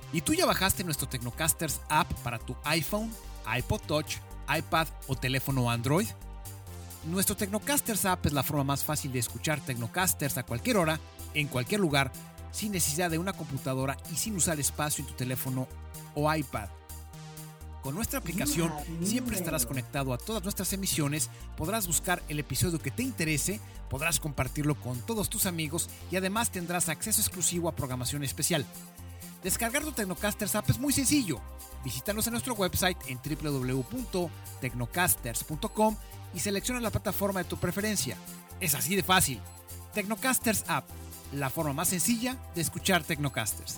¿Y tú ya bajaste nuestro Tecnocasters app para tu iPhone, iPod Touch, iPad o teléfono Android? Nuestro Tecnocasters app es la forma más fácil de escuchar Tecnocasters a cualquier hora, en cualquier lugar, sin necesidad de una computadora y sin usar espacio en tu teléfono o iPad. Con nuestra aplicación siempre estarás conectado a todas nuestras emisiones, podrás buscar el episodio que te interese, podrás compartirlo con todos tus amigos y además tendrás acceso exclusivo a programación especial. Descargar tu Tecnocasters app es muy sencillo. Visítanos en nuestro website en www.tecnocasters.com y selecciona la plataforma de tu preferencia. Es así de fácil. Tecnocasters app, la forma más sencilla de escuchar Tecnocasters.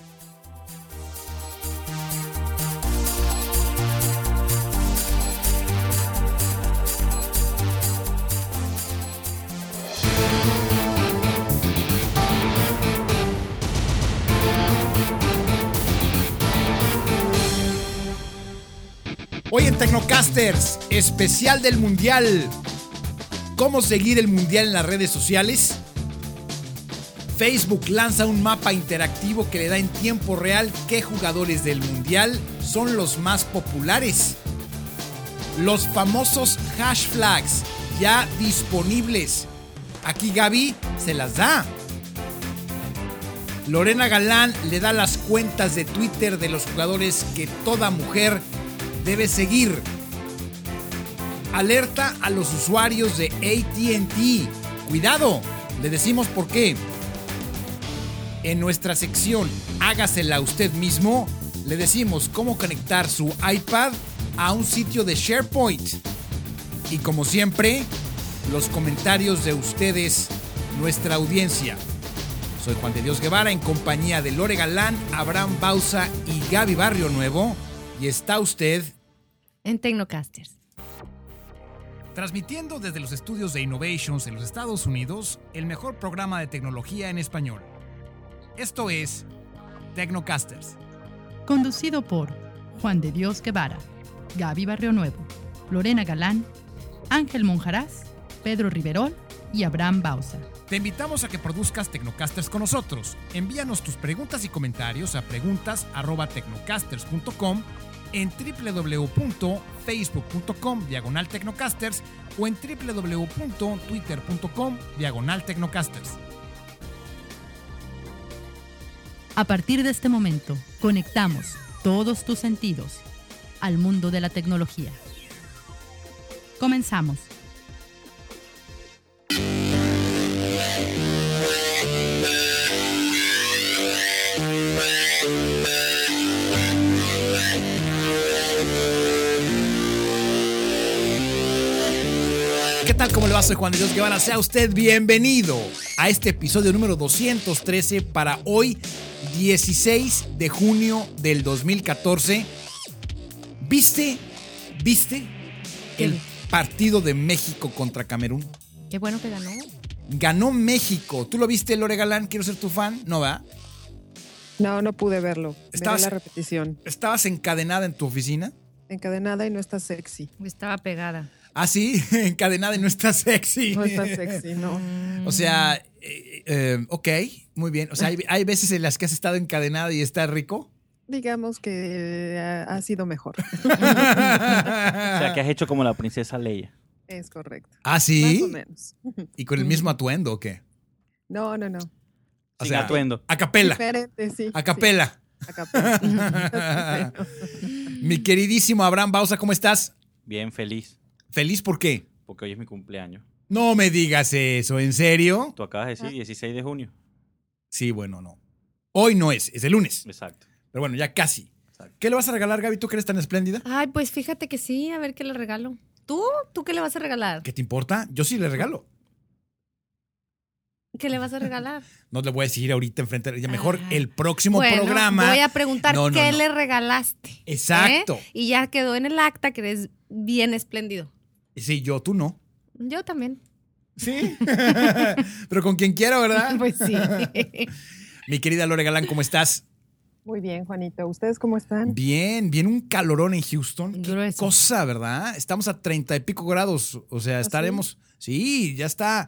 Hoy en Tecnocasters, especial del Mundial. ¿Cómo seguir el Mundial en las redes sociales? Facebook lanza un mapa interactivo que le da en tiempo real qué jugadores del Mundial son los más populares. Los famosos hash flags ya disponibles. Aquí Gaby se las da. Lorena Galán le da las cuentas de Twitter de los jugadores que toda mujer debe seguir. Alerta a los usuarios de AT&T. Cuidado, le decimos por qué. En nuestra sección Hágasela usted mismo, le decimos cómo conectar su iPad a un sitio de SharePoint. Y como siempre, los comentarios de ustedes, nuestra audiencia. Soy Juan de Dios Guevara en compañía de Lore Galán, Abraham Bausa y Gaby Barrio Nuevo. Y está usted en Tecnocasters, transmitiendo desde los estudios de Innovations en los Estados Unidos, el mejor programa de tecnología en español. Esto es Tecnocasters. Conducido por Juan de Dios Guevara, Gaby Barrio Nuevo, Lorena Galán, Ángel Monjaraz, Pedro Riverol y Abraham Bausa. Te invitamos a que produzcas Tecnocasters con nosotros. Envíanos tus preguntas y comentarios a preguntas@tecnocasters.com, en www.facebook.com/Tecnocasters o en www.twitter.com/Tecnocasters. A partir de este momento, conectamos todos tus sentidos al mundo de la tecnología. Comenzamos. ¿Qué tal? ¿Cómo le va? Soy Juan de Dios Guevara. Sea usted bienvenido a este episodio número 213 para hoy, 16 de junio del 2014. ¿Viste el partido de México contra Camerún? Qué bueno que ganó. Ganó México. ¿Tú lo viste, Lore Galán? Quiero ser tu fan. ¿No, va? No pude verlo. Veré la repetición. ¿Estabas encadenada en tu oficina? Encadenada y no está sexy. Estaba pegada. Ah, sí, encadenada y no está sexy. No está sexy, no. O sea, ok, muy bien. O sea, hay veces en las que has estado encadenada y está rico. Digamos que ha sido mejor. O sea, que has hecho como la princesa Leia. Es correcto. ¿Ah, sí? Más o menos. ¿Y con el mismo atuendo o qué? No. O Sin sea, atuendo. A capela. Diferente, sí. A capela. Sí. A capela. Mi queridísimo Abraham Bausa, ¿cómo estás? Bien, feliz. ¿Feliz por qué? Porque hoy es mi cumpleaños. No me digas eso, ¿en serio? Tú acabas de decir 16 de junio. Sí, bueno, no. Hoy no es el lunes. Exacto. Pero bueno, ya casi. Exacto. ¿Qué le vas a regalar, Gaby, tú que eres tan espléndida? Ay, pues fíjate que sí, a ver qué le regalo. ¿Tú qué le vas a regalar? ¿Qué te importa? Yo sí le regalo. ¿Qué le vas a regalar? No le voy a decir ahorita enfrente. Ya mejor Ah. el próximo Bueno, programa. voy a preguntar No, qué no. le regalaste. Exacto. Y ya quedó en el acta que eres bien espléndido. Sí, tú no. Yo también. Sí. Pero con quien quiera, ¿verdad? Pues sí. Mi querida Lore Galán, ¿cómo estás? Muy bien, Juanito. ¿Ustedes cómo están? Bien, un calorón en Houston. Qué Grueso. cosa, ¿verdad? Estamos a 30 y pico grados. O sea, estaremos. Sí, ya está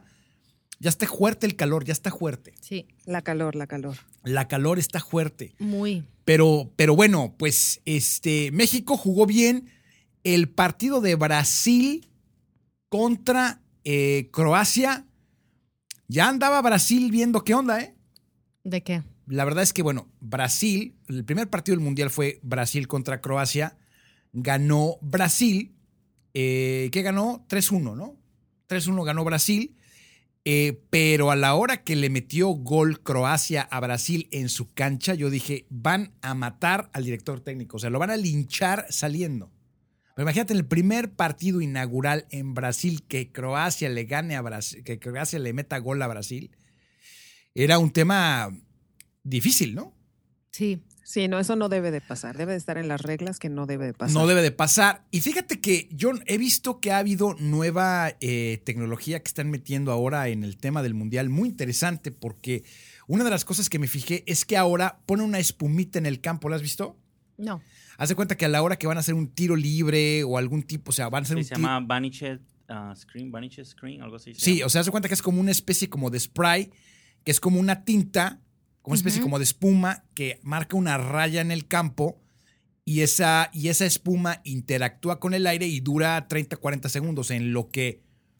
fuerte el calor, ya está fuerte. Sí, La calor. La calor está fuerte. muy. Pero bueno, pues México jugó bien el partido de Brasil contra Croacia. Ya andaba Brasil viendo qué onda, ¿eh? ¿De qué? La verdad es que, bueno, Brasil, el primer partido del Mundial fue Brasil contra Croacia. Ganó Brasil. ¿Qué ganó? 3-1, ¿no? 3-1 ganó Brasil. Pero a la hora que le metió gol Croacia a Brasil en su cancha, yo dije, van a matar al director técnico. O sea, lo van a linchar saliendo. Pero imagínate, en el primer partido inaugural en Brasil, que Croacia le gane a Brasil, que Croacia le meta gol a Brasil, era un tema difícil, ¿no? Sí. Sí, no, eso no debe de pasar. Debe de estar en las reglas que no debe de pasar. No debe de pasar. Y fíjate que yo he visto que ha habido nueva tecnología que están metiendo ahora en el tema del Mundial. Muy interesante, porque una de las cosas que me fijé es que ahora pone una espumita en el campo. ¿La has visto? No. Haz de cuenta que a la hora que van a hacer un tiro libre o algún tipo, o sea, van a hacer Sí, un se tiro. llama Vanished Screen, algo así. Sí, o sea, haz de cuenta que es como una especie como de spray, que es como una tinta, como una especie como de espuma que marca una raya en el campo y esa espuma interactúa con el aire y dura 30, 40 segundos en lo que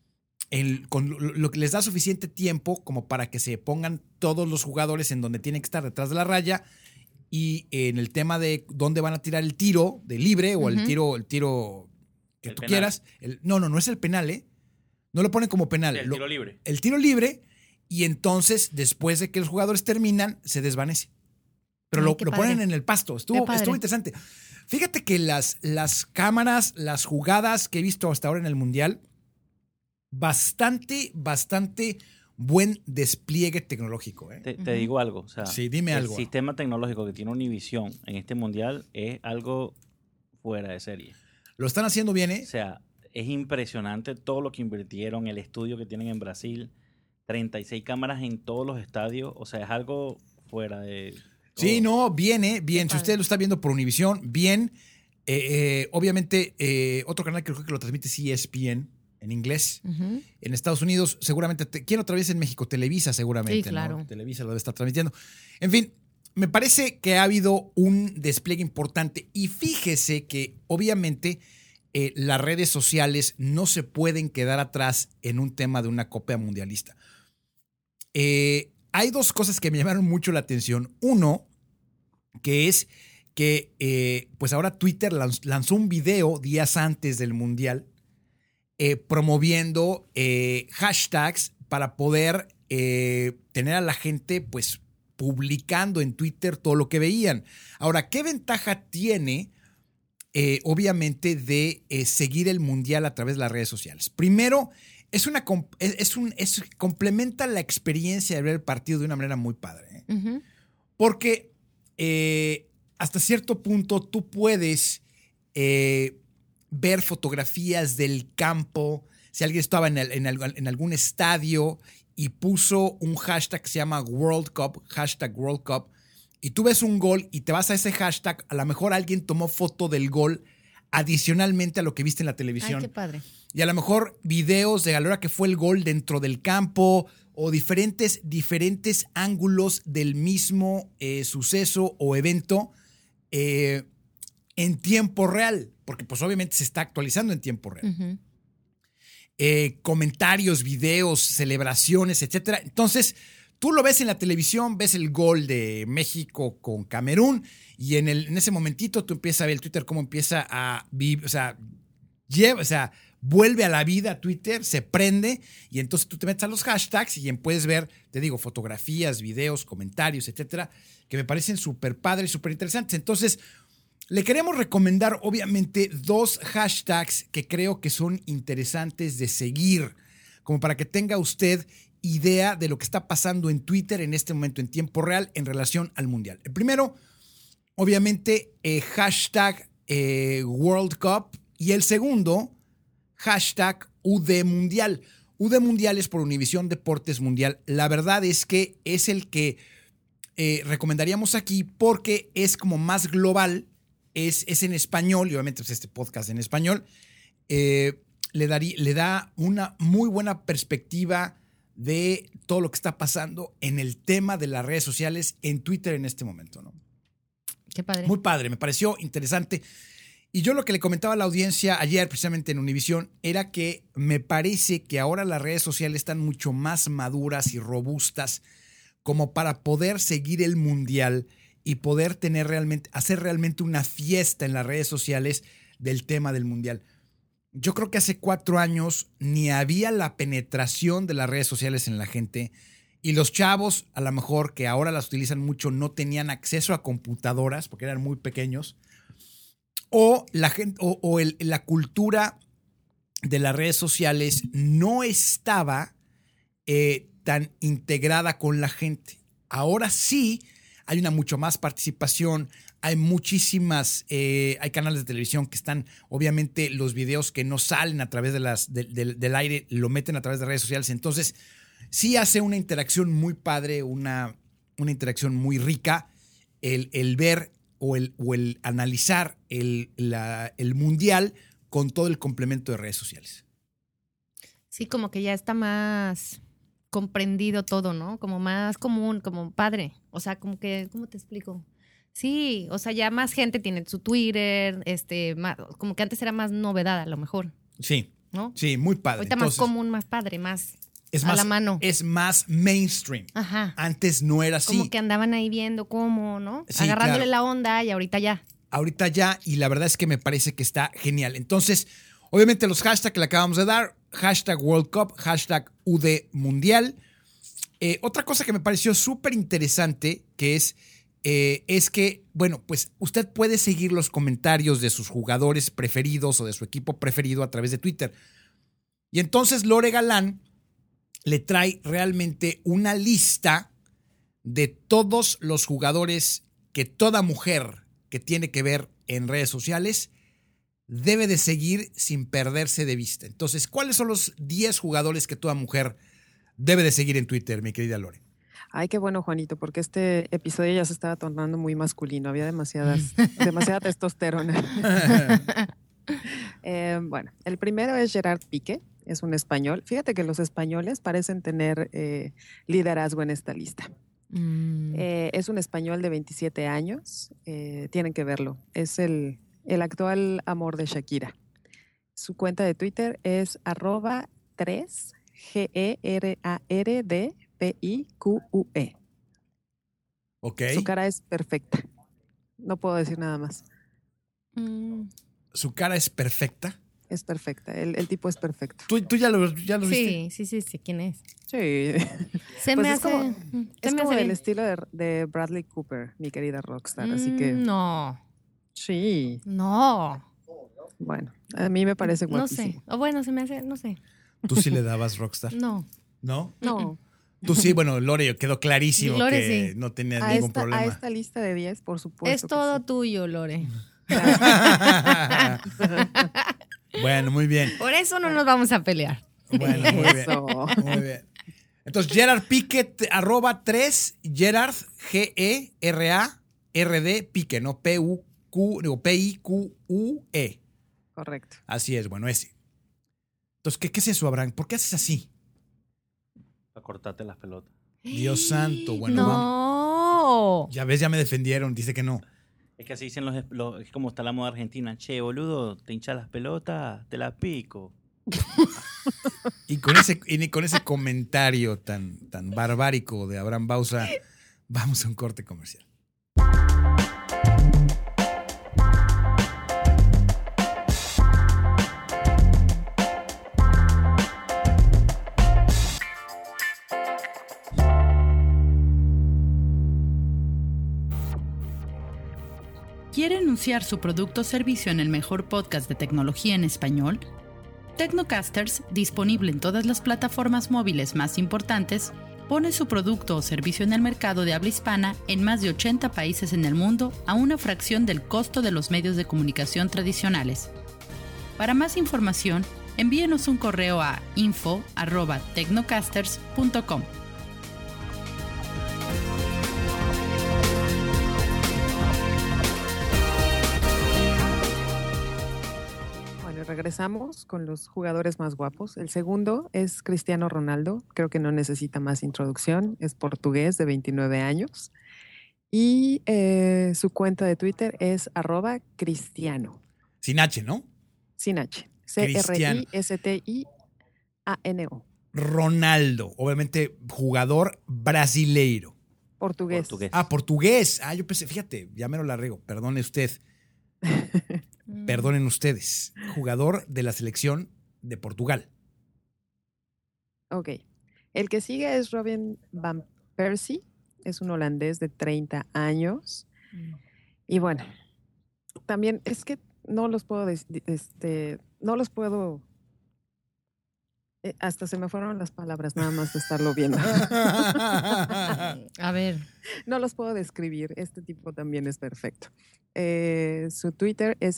les da suficiente tiempo como para que se pongan todos los jugadores en donde tienen que estar detrás de la raya y en el tema de dónde van a tirar el tiro de libre o el tiro que tú penal. quieras. No es el penal, ¿eh? No lo ponen como penal. Sí, el tiro libre. El tiro libre. Y entonces, después de que los jugadores terminan, se desvanece. Pero Ay, lo qué ponen padre. en el pasto. Estuvo interesante. Fíjate que las cámaras, las jugadas que he visto hasta ahora en el Mundial, bastante buen despliegue tecnológico. ¿Eh? Te digo algo. O sea, Sí, dime algo. El sistema tecnológico que tiene Univision en este Mundial es algo fuera de serie. Lo están haciendo bien, ¿eh? O sea, es impresionante todo lo que invirtieron, el estudio que tienen en Brasil. 36 cámaras en todos los estadios, o sea, es algo fuera de todo. Sí, no, bien, bien. Si usted lo está viendo por Univision, bien. Obviamente, otro canal que creo que lo transmite es ESPN en inglés. En Estados Unidos, seguramente. ¿Quién otra vez en México? Televisa, seguramente. Sí, claro. ¿no? Televisa lo debe estar transmitiendo. En fin, me parece que ha habido un despliegue importante. Y fíjese que, obviamente, las redes sociales no se pueden quedar atrás en un tema de una Copa Mundialista. Hay dos cosas que me llamaron mucho la atención. Uno, que es que pues ahora Twitter lanzó un video días antes del Mundial promoviendo hashtags para poder tener a la gente pues publicando en Twitter todo lo que veían. Ahora, ¿qué ventaja tiene obviamente de seguir el Mundial a través de las redes sociales? Primero, complementa la experiencia de ver el partido de una manera muy padre. Porque hasta cierto punto tú puedes ver fotografías del campo. Si alguien estaba en algún estadio y puso un hashtag que se llama World Cup, hashtag World Cup, y tú ves un gol y te vas a ese hashtag, a lo mejor alguien tomó foto del gol adicionalmente a lo que viste en la televisión. Ay, qué padre. Y a lo mejor videos de a la hora que fue el gol dentro del campo o diferentes ángulos del mismo suceso o evento en tiempo real, porque pues obviamente se está actualizando en tiempo real. Comentarios, videos, celebraciones, etcétera. Entonces, tú lo ves en la televisión, ves el gol de México con Camerún y en ese momentito tú empiezas a ver el Twitter cómo empieza a vivir, o sea, vuelve a la vida Twitter, se prende y entonces tú te metes a los hashtags y puedes ver, te digo, fotografías, videos, comentarios, etcétera, que me parecen súper padres, súper interesantes. Entonces, le queremos recomendar, obviamente, 2 hashtags que creo que son interesantes de seguir, como para que tenga usted idea de lo que está pasando en Twitter en este momento en tiempo real en relación al Mundial. El primero, obviamente, hashtag World Cup y el segundo, hashtag UD Mundial. UD Mundial es por Univision Deportes Mundial. La verdad es que es el que recomendaríamos aquí porque es como más global, es en español y obviamente pues, este podcast en español le da una muy buena perspectiva de todo lo que está pasando en el tema de las redes sociales en Twitter en este momento, ¿no? Qué padre. Muy padre, me pareció interesante. Y yo lo que le comentaba a la audiencia ayer, precisamente en Univisión, era que me parece que ahora las redes sociales están mucho más maduras y robustas como para poder seguir el mundial y poder hacer realmente una fiesta en las redes sociales del tema del mundial. Yo creo que hace 4 años ni había la penetración de las redes sociales en la gente y los chavos, a lo mejor que ahora las utilizan mucho, no tenían acceso a computadoras porque eran muy pequeños. O la gente, la cultura de las redes sociales no estaba tan integrada con la gente. Ahora sí hay una mucho más participación, hay muchísimas, hay canales de televisión que están, obviamente los videos que no salen a través del aire, lo meten a través de redes sociales. Entonces sí hace una interacción muy padre, una interacción muy rica, el ver o el analizar el mundial con todo el complemento de redes sociales. Sí, como que ya está más comprendido todo, ¿no? Como más común, como padre. O sea, como que, ¿cómo te explico? Sí, o sea, ya más gente tiene su Twitter, como que antes era más novedad a lo mejor. Sí, ¿no? Sí, muy padre. Ahorita entonces, más común, más padre, más a la mano. Es más mainstream. Ajá. Antes no era así. Como que andaban ahí viendo cómo, ¿no? Sí, agarrándole la onda y ahorita ya. Ahorita ya, y la verdad es que me parece que está genial. Entonces, obviamente los hashtags que le acabamos de dar, hashtag World Cup, hashtag UD Mundial. Otra cosa que me pareció súper interesante que es que, bueno, pues usted puede seguir los comentarios de sus jugadores preferidos o de su equipo preferido a través de Twitter. Y entonces Lore Galán le trae realmente una lista de todos los jugadores que toda mujer que tiene que ver en redes sociales debe de seguir sin perderse de vista. Entonces, ¿cuáles son los 10 jugadores que toda mujer debe de seguir en Twitter, mi querida Lore? Ay, qué bueno, Juanito, porque este episodio ya se estaba tornando muy masculino. Había demasiada testosterona. Bueno, el primero es Gerard Piqué, es un español. Fíjate que los españoles parecen tener liderazgo en esta lista. Es un español de 27 años. Tienen que verlo. Es el actual amor de Shakira. Su cuenta de Twitter es @3 GERARDPIQUE. Ok. Su cara es perfecta. No puedo decir nada más. ¿Su cara es perfecta? Es perfecta. El tipo es perfecto. ¿Tú ya lo viste? Sí. ¿Quién es? Sí. Se me hace. Es como del estilo de Bradley Cooper, mi querida rockstar. Así que. No. Sí. No. Bueno, a mí me parece guapísimo. No sé. O bueno, se me hace, no sé. ¿Tú sí le dabas rockstar? No. ¿No? No. Tú sí, bueno, Lore, quedó clarísimo Lore, que sí. no tenía ningún problema. A esta lista de 10, por supuesto. Es todo tuyo, Lore. Bueno, muy bien. Por eso no nos vamos a pelear. Bueno, muy bien. Muy bien. Entonces, Gerard Piqué, @3, Gerard, GERARD, Piqué, ¿no? PIQUE. Correcto. Así es, bueno, ese. Entonces, ¿qué es eso, Abraham? ¿Por qué haces así? Para cortarte las pelotas. Dios santo, bueno, no. Vamos. Ya ves, ya me defendieron, dice que no. Es que así dicen es como está la moda argentina. Che, boludo, te hinchas las pelotas, te las pico. Y con ese comentario tan barbárico de Abraham Bauza, vamos a un corte comercial. ¿Quiere anunciar su producto o servicio en el mejor podcast de tecnología en español? Tecnocasters, disponible en todas las plataformas móviles más importantes, pone su producto o servicio en el mercado de habla hispana en más de 80 países en el mundo a una fracción del costo de los medios de comunicación tradicionales. Para más información, envíenos un correo a info@tecnocasters.com. Regresamos con los jugadores más guapos. El segundo es Cristiano Ronaldo. Creo que no necesita más introducción. Es portugués de 29 años. Y su cuenta de Twitter es @cristiano, Sin H, ¿no? sin H. Cristiano. Cristiano. Ronaldo, obviamente jugador brasileiro. Portugués. Portugués. Yo pensé, fíjate, ya me lo la riego. Perdone usted. Perdonen ustedes. Jugador de la selección de Portugal. Ok. El que sigue es Robin van Persie. Es un holandés de 30 años. Y bueno, también es que no los puedo, hasta se me fueron las palabras nada más de estarlo viendo. A ver. No los puedo describir. Este tipo también es perfecto. Su Twitter es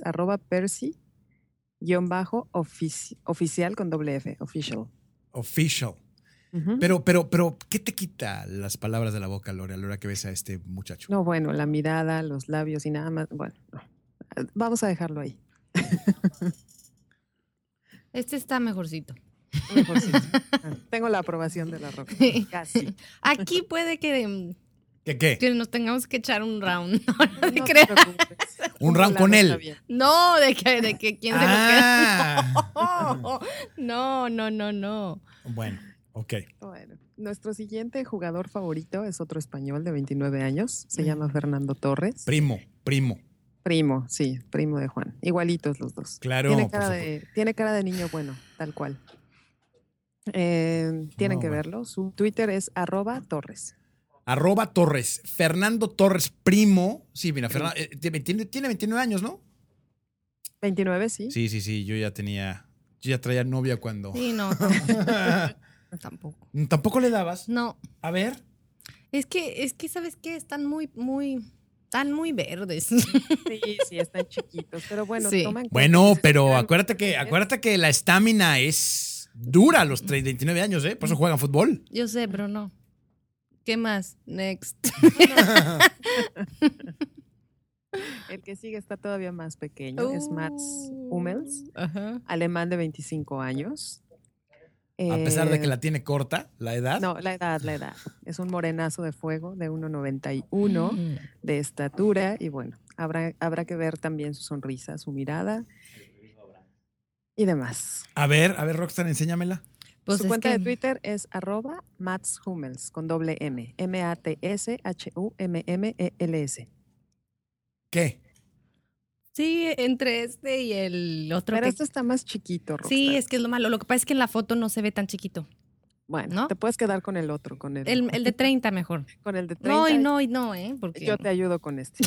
@percy_oficial con doble F, official. Official. Uh-huh. Pero, ¿qué te quita las palabras de la boca, Lore, a la hora que ves a este muchacho? No, bueno, la mirada, los labios y nada más. Bueno, no. Vamos a dejarlo ahí. Este está mejorcito. Mejorcito. Tengo la aprobación de la Roca. Casi. Aquí puede que ¿Qué? nos tengamos que echar un round. No te preocupes. Un round con está él. bien. No, de que quién se lo queda. No. Bueno, ok. Bueno, nuestro siguiente jugador favorito es otro español de 29 años. Se llama Fernando Torres. Primo. Primo, sí, primo de Juan. Igualitos los dos. Claro. Tiene cara de niño bueno, tal cual. Tienen que verlo. Su Twitter es @Torres. @Torres. Fernando Torres, primo. Sí, mira, Fernando, tiene 29 años, ¿no? 29, sí. Sí. Yo ya traía novia cuando. Sí, no. Tampoco. ¿Tampoco le dabas? No. A ver. Es que, ¿sabes qué? Están muy verdes. Sí, están chiquitos. Pero bueno, Sí. toman. Bueno, pero acuérdate que la estamina es dura a los 29 años, ¿eh? Por eso juegan fútbol. Yo sé, pero no. ¿Qué más? Next. El que sigue está todavía más pequeño. Es Mats Hummels, Ajá. alemán de 25 años. A pesar de que la tiene corta, la edad. No, la edad. Es un morenazo de fuego de 1,91 de estatura y bueno, habrá que ver también su sonrisa, su mirada y demás. A ver, Rockstar, enséñamela. Pues su cuenta de Twitter es @Mats Hummels con doble M. MATSHUMMELS. ¿Qué? Sí, entre este y el otro. Pero este está más chiquito, Rockstar. Sí, es que es lo malo. Lo que pasa es que en la foto no se ve tan chiquito. Bueno, ¿no? te puedes quedar con el otro, con el El de 30 mejor. con el de 30. No, porque Yo te ayudo con este.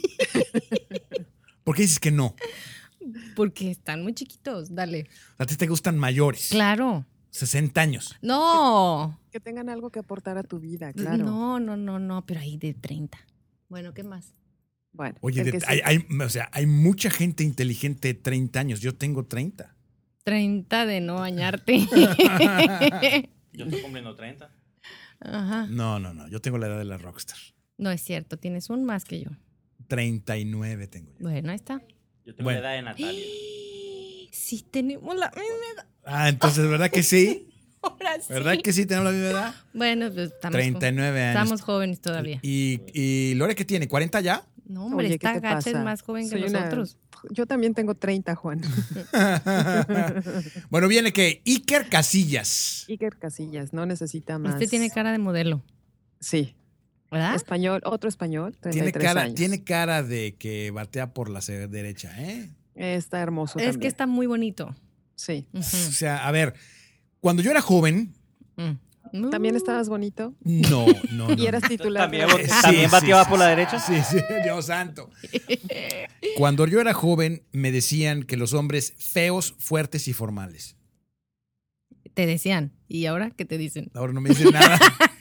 ¿Por qué dices que no? Porque están muy chiquitos. Dale. A ti te gustan mayores. Claro. 60 años. No. Que tengan algo que aportar a tu vida, claro. No, pero ahí de 30. Bueno, ¿qué más? Bueno, Oye, hay mucha gente inteligente de 30 años. Yo tengo 30. 30 de no bañarte. Yo estoy cumpliendo 30. Ajá. No. Yo tengo la edad de la Rockstar. No es cierto, tienes un más que yo. 39 tengo yo. Bueno, ahí está. Yo tengo la edad de Natalia. Sí, tenemos la misma edad. Entonces, ¿verdad que sí? Ahora sí. ¿Verdad que sí tenemos la misma edad? Bueno, pues 39 años. Estamos jóvenes todavía. ¿Y Lore qué tiene? ¿40 ya? No, hombre, Oye, esta ¿qué te gacha es pasa? más joven Soy que nosotros. Yo también tengo 30, Juan. Bueno, viene que Iker Casillas. Iker Casillas, no necesita más. Este tiene cara de modelo, Sí. ¿verdad? Español, otro español, 33 años. Tiene cara de que batea por la derecha, ¿eh? Está hermoso Es también. que está muy bonito. Sí. O sea, a ver, cuando yo era joven, ¿También estabas bonito? no. ¿Y eras titular? ¿También bateaba por la derecha? Sí, Dios santo. Cuando yo era joven, me decían que los hombres feos, fuertes y formales. Te decían. ¿Y ahora qué te dicen? Ahora no me dicen nada.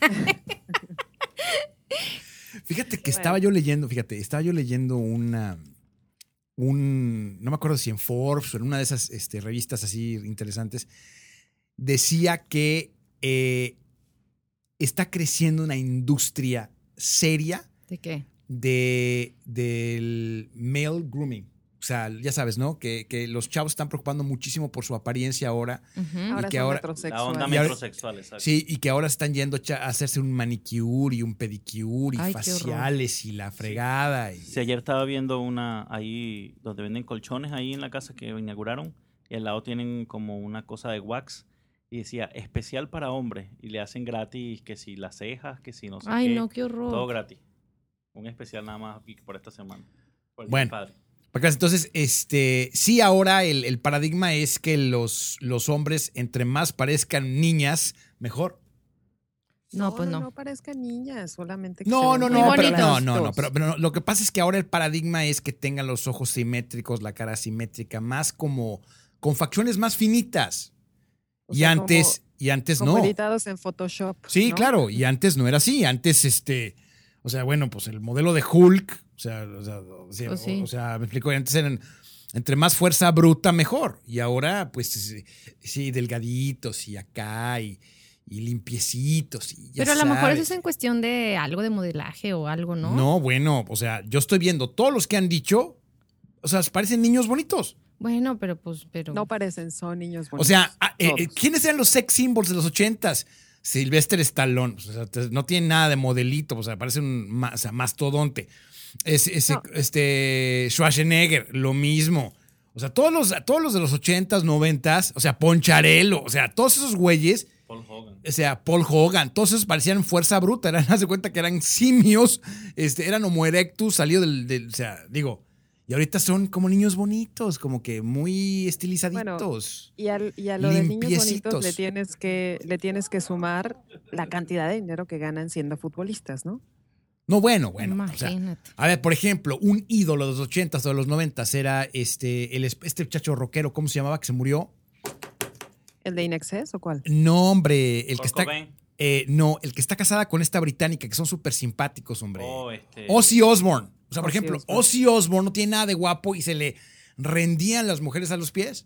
Fíjate que estaba yo leyendo no me acuerdo si en Forbes o en una de esas revistas así interesantes, decía que está creciendo una industria seria ¿De qué? del male grooming. O sea, ya sabes, ¿no? Que los chavos están preocupando muchísimo por su apariencia ahora. Ahora Y que son ahora- metrosexuales. La onda Y ahora- metrosexual, exacto. Sí, y que ahora están yendo a hacerse un manicure y un pedicure y Ay, qué horror. faciales y la fregada. Sí, ayer estaba viendo una ahí donde venden colchones ahí en la casa que inauguraron. Y al lado tienen como una cosa de wax. Y decía, especial para hombres. Y le hacen gratis que si las cejas, que si no sé Ay, qué. no, qué horror. Todo gratis. Un especial nada más por esta semana. Por el Día Bueno. del Padre. Para acá, entonces, sí, ahora el paradigma es que los hombres, entre más parezcan niñas, mejor. No, pues no. No parezcan niñas, solamente que No, se no, ven no, muy pero, bonitos. pero lo que pasa es que ahora el paradigma es que tengan los ojos simétricos, la cara simétrica, más como con facciones más finitas. O Y sea, antes como no. editados en Photoshop. Sí, ¿no? claro, y antes no era así. Antes, o sea, bueno, pues el modelo de Hulk, Pues sí. o sea, me explico, antes eran entre más fuerza bruta, mejor. Y ahora, pues, sí, delgaditos y acá y limpiecitos. Y ya Pero a lo mejor eso sabes. es en cuestión de algo de modelaje o algo, ¿no? No, bueno, o sea, yo estoy viendo todos los que han dicho, o sea, parecen niños bonitos. Bueno, pero. No parecen, son niños bonitos. O sea, todos. ¿quiénes eran los sex symbols de los 80s? Sylvester Stallone, o sea, no tiene nada de modelito, o sea, parece un mastodonte. No. Schwarzenegger, lo mismo. O sea, todos los de los 80s, 90s, o sea, Poncharello, o sea, todos esos güeyes, Paul Hogan. o sea, Paul Hogan, todos esos parecían fuerza bruta, haz de cuenta que eran simios, eran Homo erectus, salido o sea, digo, y ahorita son como niños bonitos, como que muy estilizaditos. Y a lo de niños limpiecitos. bonitos le tienes que sumar la cantidad de dinero que ganan siendo futbolistas, ¿no? No, bueno. O sea, Imagínate. a ver, por ejemplo, un ídolo de los 80s o de los 90s era este muchacho rockero, ¿cómo se llamaba? Que se murió. ¿El de Inexcess o cuál? No, hombre, el Kurt que está. Cobain. No, el que está casada con esta británica, que son súper simpáticos, hombre. Oh, Ozzy Osbourne. O sea, por Ozzy ejemplo, Osbourne. Ozzy Osbourne no tiene nada de guapo y se le rendían las mujeres a los pies.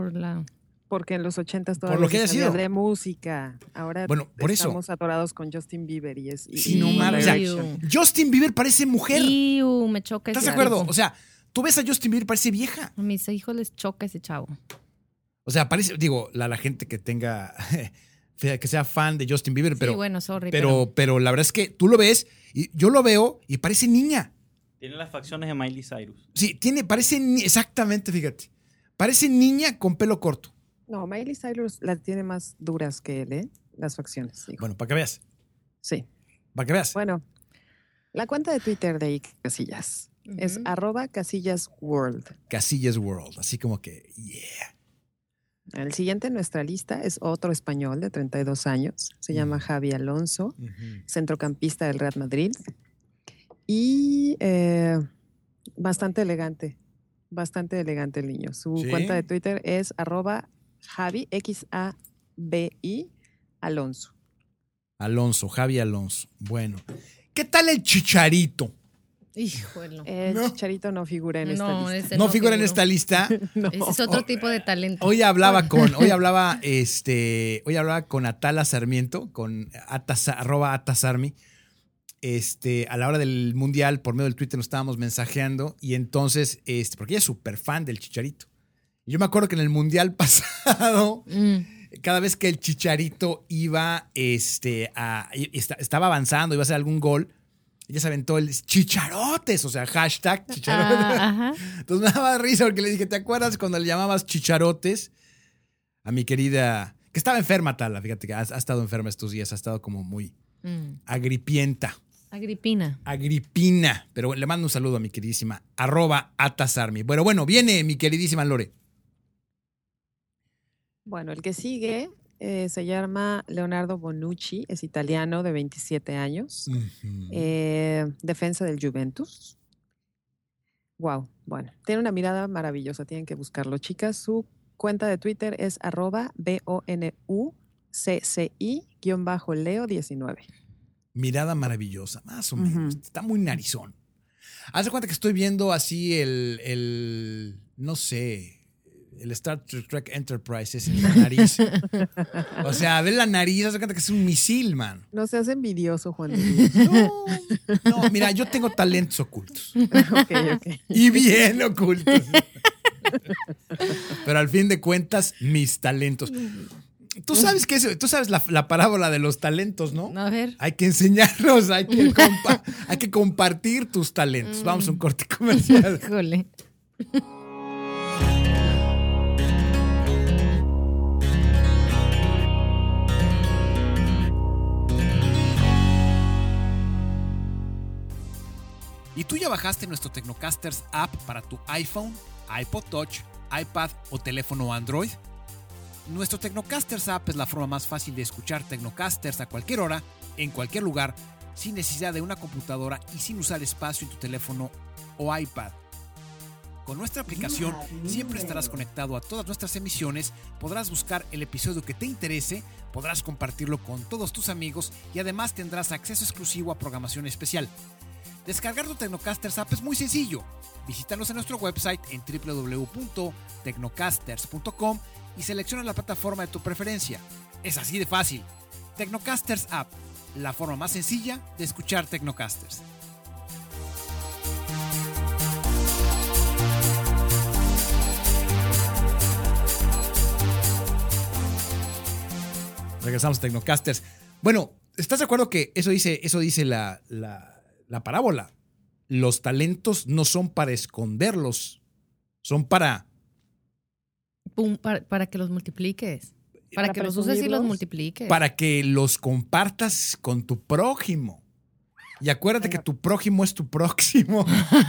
Porque en los 80s Por todavía lo que haya se sabía sido. de música. Ahora Bueno, por eso. estamos atorados con Justin Bieber y Sí, no mames. O sea, Justin Bieber parece mujer. Me choca ese ¿Estás de acuerdo? tipo. O sea, tú ves a Justin Bieber, parece vieja. A mis hijos les choca ese chavo. O sea, parece, digo, la gente que tenga, que sea fan de Justin Bieber, pero, sí, bueno, sorry. pero la verdad es que tú lo ves y yo lo veo y parece niña. Tiene las facciones de Miley Cyrus. Sí, parece, exactamente, fíjate. Parece niña con pelo corto. No, Miley Cyrus las tiene más duras que él, ¿eh? Las facciones. Digo. Bueno, para que veas. Sí. Para que veas. Bueno, la cuenta de Twitter de Iker Casillas es @casillasworld. Casillas World, así como que, yeah. El siguiente en nuestra lista es otro español de 32 años. Se llama Javi Alonso, centrocampista del Real Madrid. Y bastante elegante el niño. Su ¿Sí? cuenta de Twitter es @Javi, XABI, Alonso. Alonso, Javi Alonso. Bueno. ¿Qué tal el Chicharito? Híjole. El Chicharito no figura en esta lista. ese ¿No figura en figuró. esta lista? No. Ese es otro tipo de talento. Hoy hablaba con Atala Sarmiento, con @atasarmi. A la hora del Mundial, por medio del Twitter nos estábamos mensajeando y entonces, porque ella es súper fan del Chicharito. Y yo me acuerdo que en el Mundial pasado, cada vez que el Chicharito iba, estaba avanzando, iba a hacer algún gol, ella se aventó el chicharotes, o sea, hashtag chicharotes. Ajá. Entonces me daba risa porque le dije, ¿te acuerdas cuando le llamabas chicharotes a mi querida, que estaba enferma, Tala? Fíjate que ha estado enferma estos días, ha estado como muy agripienta. Agripina. Pero le mando un saludo a mi queridísima @atasarmi. Bueno, viene mi queridísima Lore. Bueno, el que sigue se llama Leonardo Bonucci, es italiano de 27 años, defensa del Juventus. Wow, bueno, tiene una mirada maravillosa, tienen que buscarlo, chicas. Su cuenta de Twitter es @BONUCCI_Leo19. Mirada maravillosa, más o menos. Está muy narizón. Haz de cuenta que estoy viendo así no sé, el Star Trek Enterprise es en la nariz. O sea, ver la nariz, haz de cuenta que es un misil, man. No seas envidioso, Juan. No, mira, yo tengo talentos ocultos. Ok. Y bien ocultos. Pero al fin de cuentas, mis talentos. Tú sabes la parábola de los talentos, ¿no? A ver. Hay que enseñarlos, hay que compartir tus talentos. Vamos a un corte comercial. Híjole. ¿Y tú ya bajaste nuestro Tecnocasters app para tu iPhone, iPod Touch, iPad o teléfono Android? Nuestro Tecnocasters app es la forma más fácil de escuchar Tecnocasters a cualquier hora, en cualquier lugar, sin necesidad de una computadora y sin usar espacio en tu teléfono o iPad. Con nuestra aplicación siempre estarás conectado a todas nuestras emisiones, podrás buscar el episodio que te interese, podrás compartirlo con todos tus amigos y además tendrás acceso exclusivo a programación especial. Descargar tu Tecnocasters app es muy sencillo. Visítanos en nuestro website en www.tecnocasters.com y selecciona la plataforma de tu preferencia. Es así de fácil. Tecnocasters app, la forma más sencilla de escuchar Tecnocasters. Regresamos a Tecnocasters. Bueno, ¿estás de acuerdo que eso dice la parábola? Los talentos no son para esconderlos, son para que los multipliques. Para que los uses y los multipliques. Para que los compartas con tu prójimo. Y acuérdate que tu prójimo es tu próximo.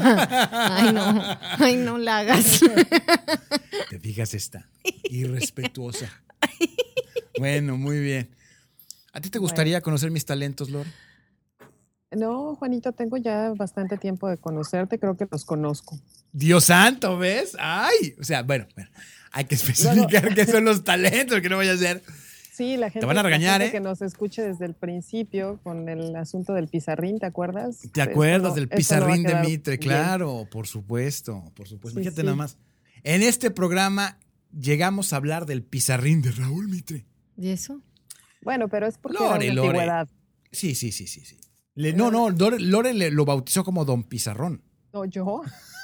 Ay, no la hagas. Te fijas esta, irrespetuosa. Bueno, muy bien. ¿A ti te gustaría conocer mis talentos, Lore? No, Juanito, tengo ya bastante tiempo de conocerte, creo que los conozco. Dios santo, ¿ves? Ay, o sea, bueno, hay que especificar qué son los talentos, que no vaya a ser. Sí, la gente, te van a regañar, que nos escuche desde el principio con el asunto del pizarrín, ¿te acuerdas? ¿Te acuerdas del pizarrín de Mitre? Bien. Claro, por supuesto. Sí, Fíjate nada más. En este programa llegamos a hablar del pizarrín de Raúl Mitre. ¿Y eso? Bueno, pero es porque era una antigüedad. Sí. Lore lo bautizó como Don Pizarrón. No, yo.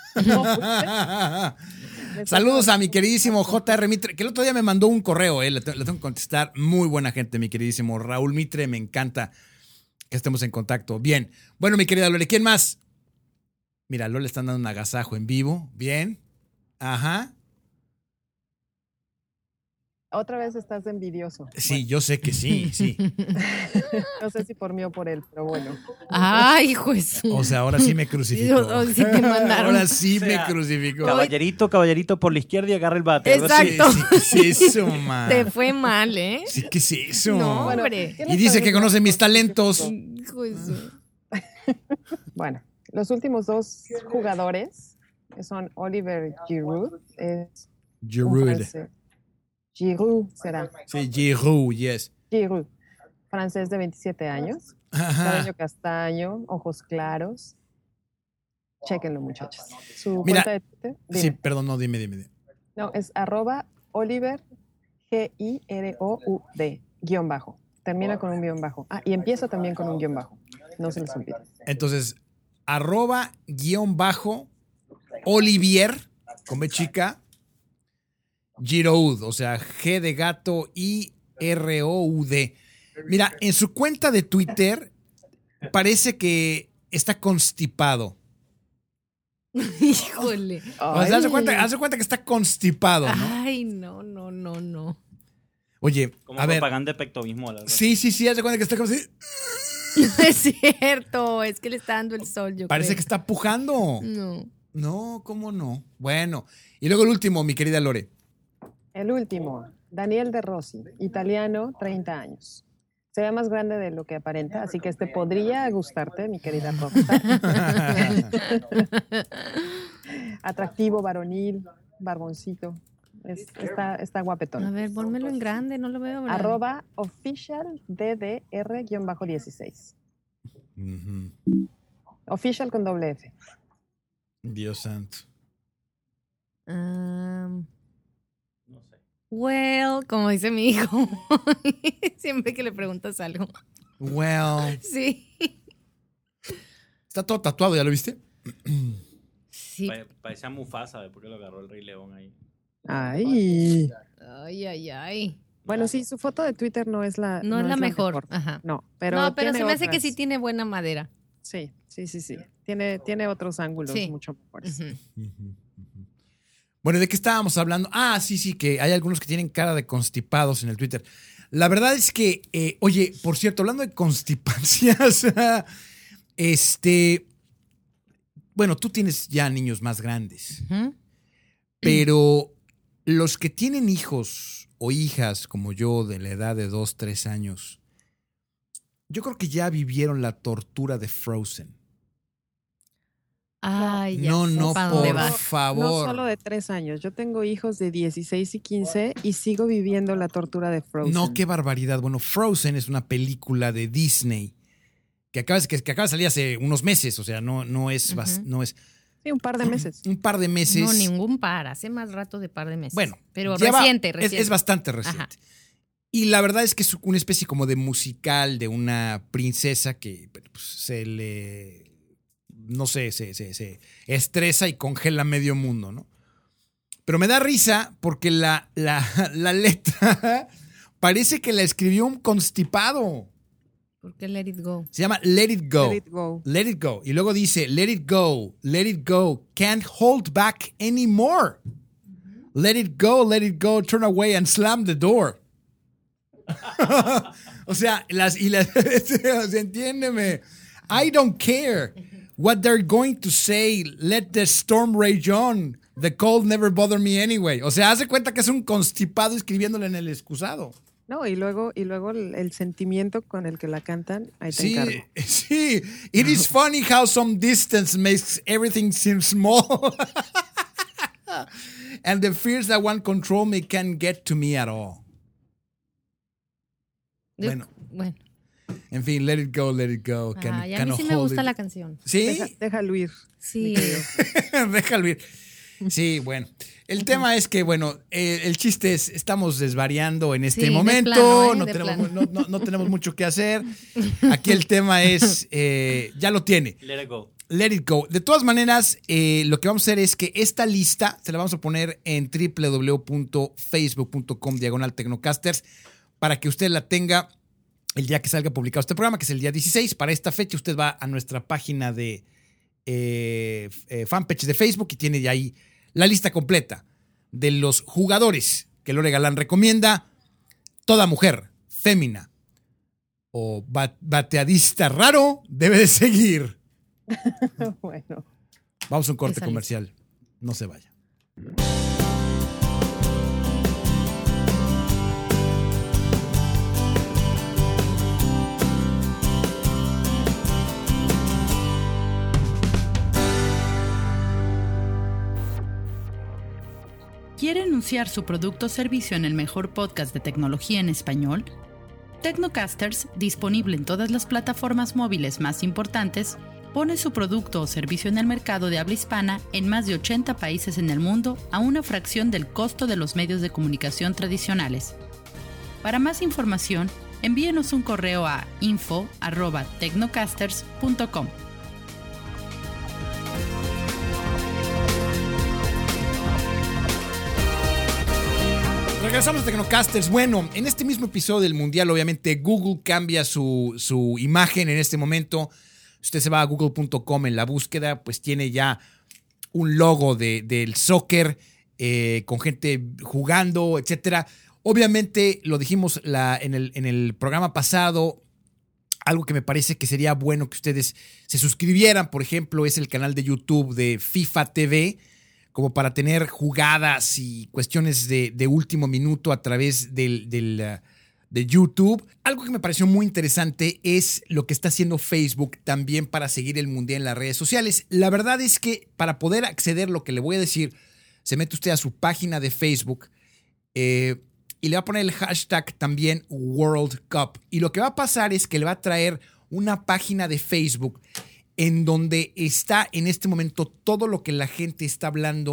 Saludos a mi queridísimo J.R. Mitre, que el otro día me mandó un correo, le tengo que contestar. Muy buena gente, mi queridísimo Raúl Mitre, me encanta que estemos en contacto. Bien, bueno, mi querida Lore, ¿quién más? Mira, Lore le están dando un agasajo en vivo, bien, ajá. Otra vez estás de envidioso. Sí, bueno. Yo sé que sí. No sé si por mí o por él, pero bueno. Ay, juez. O sea, ahora sí me crucificó. Sí te mandaron. Ahora sí me crucificó. Caballerito por la izquierda y agarra el bate. Exacto. Sí, eso, man. Te fue mal, ¿eh? Sí, ¿qué es eso? No, hombre. Y dice que conoce mis talentos. Bueno, los últimos dos jugadores son Oliver Giroud. Giroud será. Sí, Giroud, yes. Giroud, francés de 27 años. Cabello castaño, ojos claros. Chéquenlo, muchachos. Su cuenta de Twitter. Sí, perdón, no, dime. No, es @Oliver Giroud _ Termina con un guión bajo. Y empieza también con un guión bajo. No se les olvide. Entonces, @_ Olivier, con B chica, Giroud, o sea, G de gato IROUD. Mira, en su cuenta de Twitter parece que está constipado. Híjole. O sea, haz de cuenta que está constipado, ¿no? Ay, no. Oye, como a ver. propaganda de pectobismo, la verdad. Sí, haz de cuenta que está como así. Es cierto, es que le está dando el sol, yo Parece creo. que está pujando. No, ¿cómo no? Bueno, y luego el último, mi querida Lore. El último, Daniel De Rossi, italiano, 30 años. Se ve más grande de lo que aparenta, así que este podría gustarte, mi querida Rockstar. Atractivo, varonil, barboncito. Está guapetón. A ver, pónmelo en grande, no lo veo. @officialddr_16. Official con doble F. Dios santo. Well, como dice mi hijo. Siempre que le preguntas algo. Well. Sí. Está todo tatuado, ¿ya lo viste? Sí. Parecía Mufasa, ¿sabes? Porque lo agarró el Rey León ahí. Ay. Ay. Bueno, sí, su foto de Twitter no es la No es la mejor. Ajá. No, pero se me hace que otras. sí tiene buena madera. Sí. Tiene otros ángulos mucho mejores. Bueno, ¿de qué estábamos hablando? Sí, que hay algunos que tienen cara de constipados en el Twitter. La verdad es que, oye, por cierto, hablando de constipancias, bueno, tú tienes ya niños más grandes, pero los que tienen hijos o hijas como yo de la edad de 2, 3 años, yo creo que ya vivieron la tortura de Frozen. Ay, ya No, sé no, pa' por dónde vas. favor. No solo de 3 años. Yo tengo hijos de 16 y 15 y sigo viviendo la tortura de Frozen. No, qué barbaridad. Bueno, Frozen es una película de Disney que acaba de salir hace unos meses. O sea, no es. Sí, un par de meses. Un par de meses. No, ningún par. Hace más rato de par de meses. Bueno, pero reciente. reciente. Es bastante reciente. Ajá. Y la verdad es que es una especie como de musical de una princesa que pues, se le. No sé, se estresa y congela medio mundo, ¿no? Pero me da risa porque la letra parece que la escribió un constipado. ¿Por qué Let It Go? Se llama Let It Go. Let It Go. Let It Go. Y luego dice, Let It Go, can't hold back anymore. Let it go, turn away and slam the door. O sea, entiéndeme. I don't care what they're going to say. Let the storm rage on. The cold never bothered me anyway. O sea, hace cuenta que es un constipado escribiéndole en el excusado. No, y luego el sentimiento con el que la cantan, ahí te encargo. Sí. It is funny how some distance makes everything seem small. And the fears that one control me can't get to me at all. Bueno. En fin, let it go. Y a mí sí me gusta la canción. ¿Sí? Déjalo ir. Sí. Déjalo ir. Sí, bueno. El tema es que, bueno, el chiste es, estamos desvariando en este momento. No tenemos mucho que hacer. Aquí el tema es, ya lo tiene. Let it go. Let it go. De todas maneras, lo que vamos a hacer es que esta lista se la vamos a poner en www.facebook.com/Tecnocasters para que usted la tenga el día que salga publicado este programa, que es el día 16. Para esta fecha usted va a nuestra página de fanpage de Facebook y tiene ya ahí la lista completa de los jugadores que Lore Galán recomienda. Toda mujer, fémina o bateadista raro debe de seguir. Bueno. Vamos a un corte comercial. No se vaya. ¿Quiere anunciar su producto o servicio en el mejor podcast de tecnología en español? Tecnocasters, disponible en todas las plataformas móviles más importantes, pone su producto o servicio en el mercado de habla hispana en más de 80 países en el mundo a una fracción del costo de los medios de comunicación tradicionales. Para más información, envíenos un correo a info@tecnocasters.com. Regresamos a Tecnocasters. Bueno, en este mismo episodio del Mundial, obviamente, Google cambia su imagen en este momento. Usted se va a google.com en la búsqueda, pues tiene ya un logo del soccer con gente jugando, etcétera. Obviamente, lo dijimos en el programa pasado, algo que me parece que sería bueno que ustedes se suscribieran, por ejemplo, es el canal de YouTube de FIFA TV, como para tener jugadas y cuestiones de último minuto a través de YouTube. Algo que me pareció muy interesante es lo que está haciendo Facebook también para seguir el Mundial en las redes sociales. La verdad es que para poder acceder a lo que le voy a decir, se mete usted a su página de Facebook y le va a poner el hashtag también World Cup. Y lo que va a pasar es que le va a traer una página de Facebook en donde está en este momento todo lo que la gente está hablando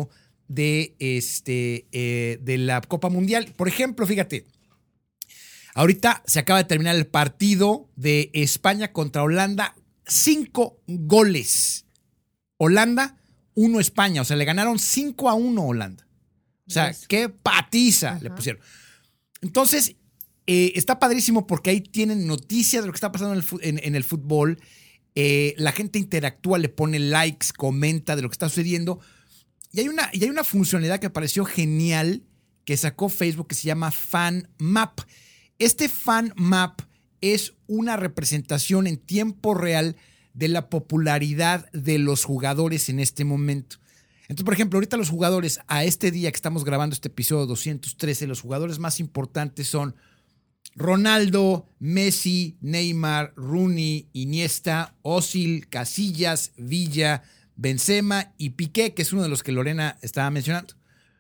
de la Copa Mundial. Por ejemplo, fíjate, ahorita se acaba de terminar el partido de España contra Holanda. 5 goles. Holanda, 1 España. O sea, le ganaron 5-1 a Holanda. O sea, qué patiza le pusieron. Entonces, está padrísimo porque ahí tienen noticias de lo que está pasando en el fútbol. La gente interactúa, le pone likes, comenta de lo que está sucediendo. Y hay una funcionalidad que me pareció genial que sacó Facebook que se llama Fan Map. Este Fan Map es una representación en tiempo real de la popularidad de los jugadores en este momento. Entonces, por ejemplo, ahorita los jugadores, a este día que estamos grabando este episodio 213, los jugadores más importantes son Ronaldo, Messi, Neymar, Rooney, Iniesta, Özil, Casillas, Villa, Benzema y Piqué, que es uno de los que Lorena estaba mencionando.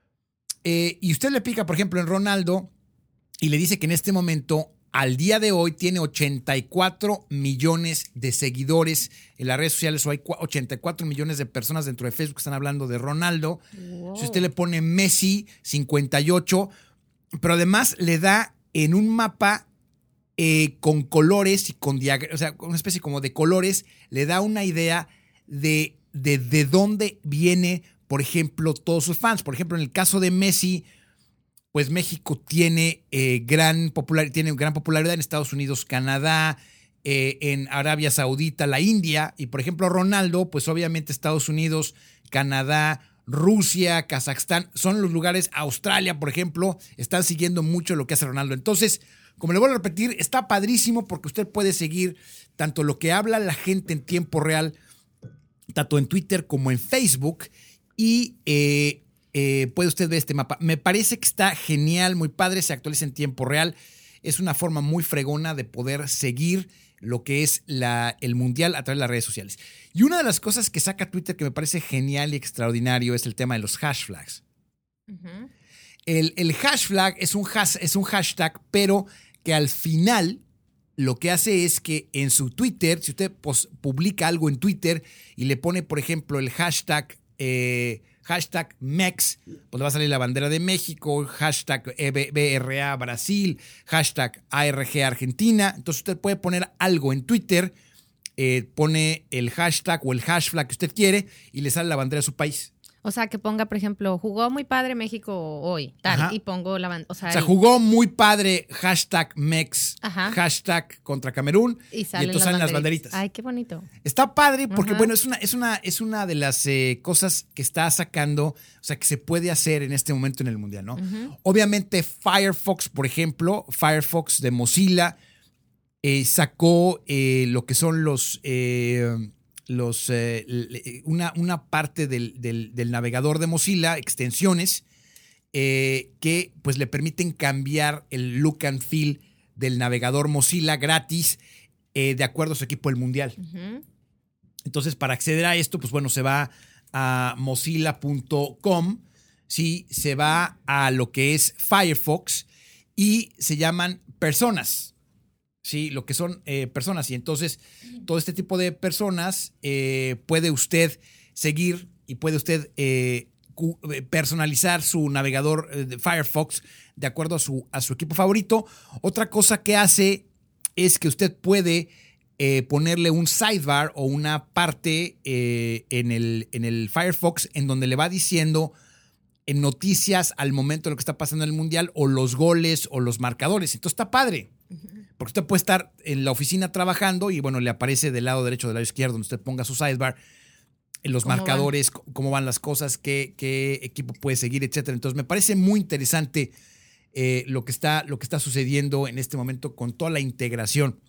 Y usted le pica, por ejemplo, en Ronaldo y le dice que en este momento, al día de hoy, tiene 84 millones de seguidores en las redes sociales, o hay 84 millones de personas dentro de Facebook que están hablando de Ronaldo. Wow. Si usted le pone Messi, 58, pero además le da en un mapa con colores y con o sea, una especie como de colores, le da una idea de dónde viene, por ejemplo, todos sus fans. Por ejemplo, en el caso de Messi, pues México tiene gran popularidad en Estados Unidos, Canadá, en Arabia Saudita, la India. Y, por ejemplo, Ronaldo, pues obviamente Estados Unidos, Canadá, Rusia, Kazajstán, son los lugares. Australia, por ejemplo, están siguiendo mucho lo que hace Ronaldo. Entonces, como le vuelvo a repetir, está padrísimo porque usted puede seguir tanto lo que habla la gente en tiempo real, tanto en Twitter como en Facebook, y puede usted ver este mapa. Me parece que está genial, muy padre, se actualiza en tiempo real. Es una forma muy fregona de poder seguir lo que es el Mundial a través de las redes sociales. Y una de las cosas que saca Twitter que me parece genial y extraordinario es el tema de los hash flags. Uh-huh. El hash flag es un hashtag, pero que al final lo que hace es que en su Twitter, si usted publica algo en Twitter y le pone, por ejemplo, el hashtag MEX, pues le va a salir la bandera de México, hashtag BRA Brasil, hashtag ARG Argentina. Entonces usted puede poner algo en Twitter, pone el hashtag o el hash flag que usted quiere y le sale la bandera de su país. O sea, que ponga, por ejemplo, jugó muy padre México hoy, tal, ajá, y pongo la bandera. O sea, jugó muy padre, hashtag MEX, ajá, hashtag contra Camerún, y entonces salen las banderitas. Ay, qué bonito. Está padre porque, ajá, bueno, es una de las cosas que está sacando, o sea, que se puede hacer en este momento en el Mundial, ¿no? Uh-huh. Obviamente Firefox, por ejemplo, Firefox de Mozilla, sacó lo que son una parte del navegador de Mozilla, extensiones, que pues le permiten cambiar el look and feel del navegador Mozilla gratis de acuerdo a su equipo del Mundial. Uh-huh. Entonces, para acceder a esto, pues bueno, se va a mozilla.com, ¿sí? Se va a lo que es Firefox y se llaman personas. Sí, lo que son personas. Y entonces, todo este tipo de personas puede usted seguir y puede usted personalizar su navegador de Firefox de acuerdo a su equipo favorito. Otra cosa que hace es que usted puede ponerle un sidebar o una parte en el Firefox en donde le va diciendo en noticias al momento de lo que está pasando en el Mundial o los goles o los marcadores. Entonces está padre. Porque usted puede estar en la oficina trabajando y, bueno, le aparece del lado derecho, del lado izquierdo, donde usted ponga su sidebar, en los marcadores, cómo van las cosas, qué equipo puede seguir, etcétera. Entonces, me parece muy interesante lo que está sucediendo en este momento con toda la integración.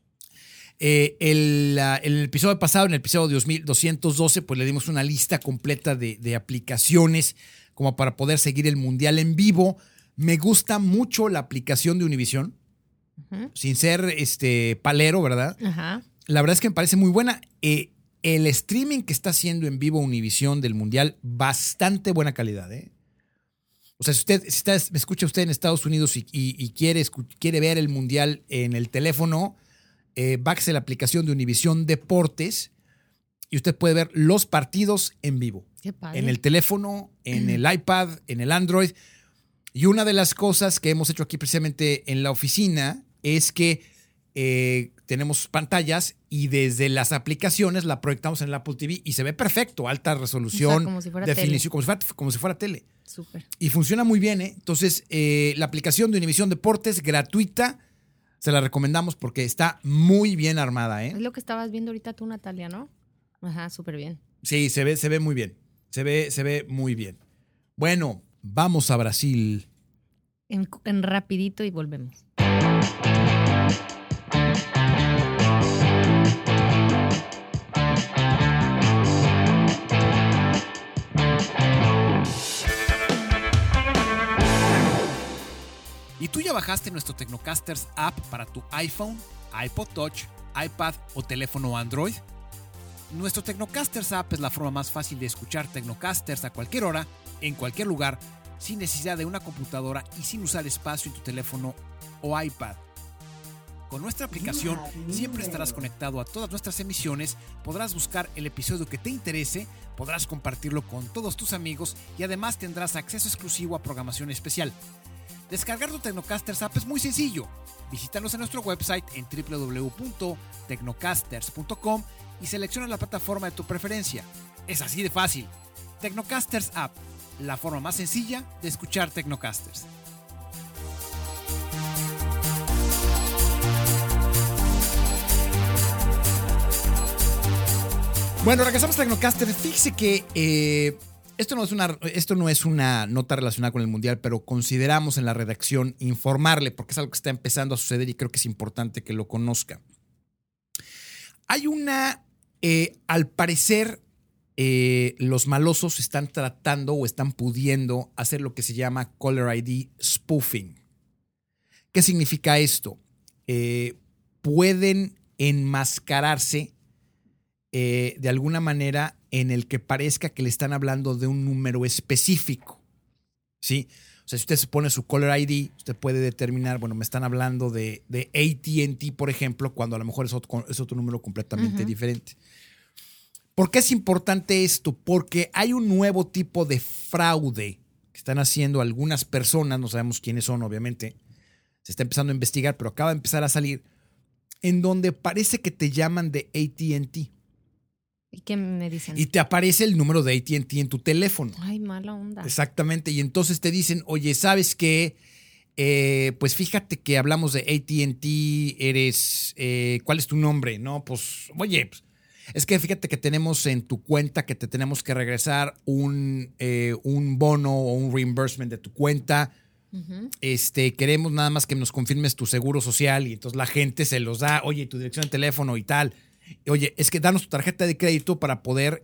El episodio pasado, en el episodio 212, pues le dimos una lista completa de aplicaciones como para poder seguir el Mundial en vivo. Me gusta mucho la aplicación de Univision. Uh-huh. Sin ser palero, ¿verdad? Uh-huh. La verdad es que me parece muy buena. El streaming que está haciendo en vivo Univision del Mundial, bastante buena calidad, ¿eh? O sea, si me escucha usted en Estados Unidos y quiere ver el Mundial en el teléfono, bájese la aplicación de Univision Deportes y usted puede ver los partidos en vivo. Qué padre. En el teléfono, en el iPad, en el Android. Y una de las cosas que hemos hecho aquí precisamente en la oficina es que tenemos pantallas y desde las aplicaciones la proyectamos en el Apple TV y se ve perfecto, alta resolución, O sea, como si fuera definición, como si fuera tele. Súper. Y funciona muy bien, ¿eh? Entonces, la aplicación de Univisión Deportes, gratuita, se la recomendamos porque está muy bien armada, ¿eh? Es lo que estabas viendo ahorita tú, Natalia, ¿no? Ajá, súper bien. Sí, se ve muy bien. Se ve muy bien. Bueno, vamos a Brasil. En rapidito y volvemos. ¿Y tú ya bajaste nuestro Tecnocasters app para tu iPhone, iPod Touch, iPad o teléfono Android? Nuestro Tecnocasters app es la forma más fácil de escuchar Tecnocasters a cualquier hora, en cualquier lugar, sin necesidad de una computadora y sin usar espacio en tu teléfono o iPad. Con nuestra aplicación siempre estarás conectado a todas nuestras emisiones, podrás buscar el episodio que te interese, podrás compartirlo con todos tus amigos y además tendrás acceso exclusivo a programación especial. Descargar tu Tecnocasters app es muy sencillo. Visítanos en nuestro website en www.tecnocasters.com y selecciona la plataforma de tu preferencia. Es así de fácil. Tecnocasters app, la forma más sencilla de escuchar Tecnocasters. Bueno, regresamos a Tecnocasters. Fíjese que esto no es una nota relacionada con el Mundial, pero consideramos en la redacción informarle, porque es algo que está empezando a suceder y creo que es importante que lo conozca. Hay al parecer, los malosos están tratando o están pudiendo hacer lo que se llama Caller ID spoofing. ¿Qué significa esto? Pueden enmascararse de alguna manera en el que parezca que le están hablando de un número específico, ¿sí? O sea, si usted se pone su Caller ID, usted puede determinar, bueno, me están hablando de AT&T, por ejemplo, cuando a lo mejor es otro número completamente diferente. ¿Por qué es importante esto? Porque hay un nuevo tipo de fraude que están haciendo algunas personas, no sabemos quiénes son, obviamente, se está empezando a investigar, pero acaba de empezar a salir, en donde parece que te llaman de AT&T. ¿Y qué me dicen? Y te aparece el número de AT&T en tu teléfono. Ay, mala onda. Exactamente. Y entonces te dicen, oye, ¿sabes qué? Pues fíjate que hablamos de AT&T, ¿cuál es tu nombre? No, pues, oye, pues, es que fíjate que tenemos en tu cuenta que te tenemos que regresar un bono o un reimbursement de tu cuenta. Uh-huh. Queremos nada más que nos confirmes tu seguro social y entonces la gente se los da, oye, tu dirección de teléfono y tal. Oye, es que danos tu tarjeta de crédito para poder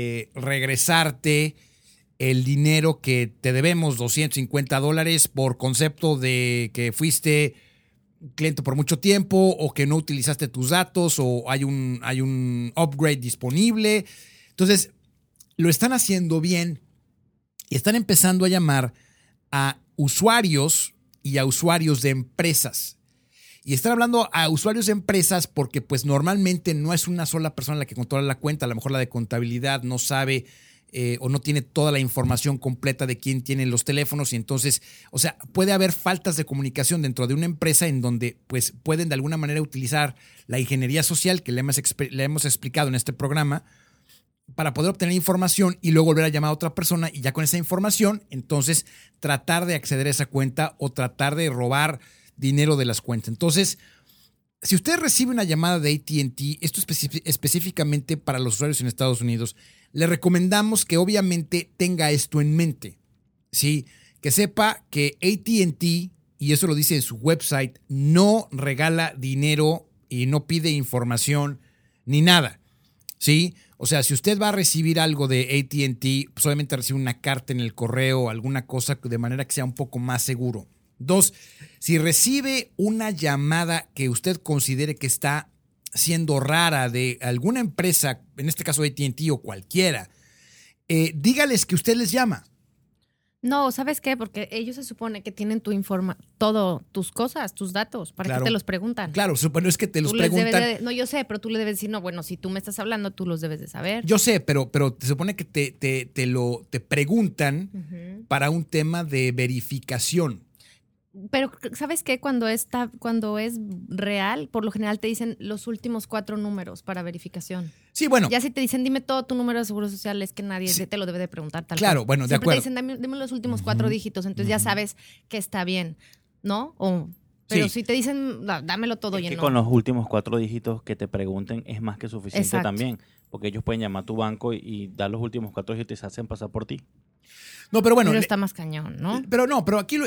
regresarte el dinero que te debemos, $250 por concepto de que fuiste cliente por mucho tiempo o que no utilizaste tus datos o hay un upgrade disponible. Entonces, lo están haciendo bien y están empezando a llamar a usuarios y a usuarios de empresas. Y están hablando a usuarios de empresas porque pues normalmente no es una sola persona la que controla la cuenta. A lo mejor la de contabilidad no sabe o no tiene toda la información completa de quién tiene los teléfonos. Y entonces, o sea, puede haber faltas de comunicación dentro de una empresa en donde pues pueden de alguna manera utilizar la ingeniería social que le hemos explicado en este programa para poder obtener información y luego volver a llamar a otra persona y ya con esa información entonces tratar de acceder a esa cuenta o tratar de robar dinero de las cuentas. Entonces, si usted recibe una llamada de AT&T, esto específicamente para los usuarios en Estados Unidos, le recomendamos que obviamente tenga esto en mente, ¿sí? Que sepa que AT&T, y eso lo dice en su website, no regala dinero y no pide información ni nada, ¿sí? O sea, si usted va a recibir algo de AT&T, pues obviamente recibe una carta en el correo o alguna cosa de manera que sea un poco más seguro. 2, si recibe una llamada que usted considere que está siendo rara de alguna empresa, en este caso AT&T o cualquiera, dígales que usted les llama. No, ¿sabes qué? Porque ellos se supone que tienen todo, tus cosas, tus datos. ¿Para Claro. qué te los preguntan? Claro, bueno, es que te los Tú les debes preguntan. no, yo sé, pero tú le debes decir, no, bueno, si tú me estás hablando, tú los debes de saber. Yo sé, pero se supone que te preguntan Ujú. para un tema de verificación. Pero, ¿sabes qué? Cuando es real, por lo general te dicen los últimos 4 números para verificación. Sí, bueno, Ya si te dicen, dime todo tu número de seguro social, es que nadie Sí. te lo debe de preguntar tal Claro, cual. bueno, de Siempre acuerdo. te dicen, dime los últimos 4 dígitos, entonces ya sabes que está bien, ¿no? Pero Sí. si te dicen, dámelo todo Es y que no. con los últimos 4 dígitos que te pregunten es más que suficiente Exacto. también. Porque ellos pueden llamar a tu banco y dar los últimos 4 dígitos y se hacen pasar por ti. no, pero bueno. Pero está más cañón, ¿no? Pero aquí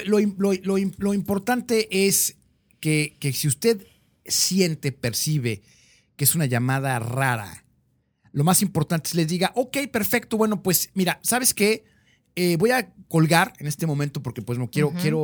lo importante es que si usted percibe que es una llamada rara, lo más importante es les diga, ok, perfecto, bueno, pues mira, ¿sabes qué? Voy a colgar en este momento porque pues no quiero, Ujú.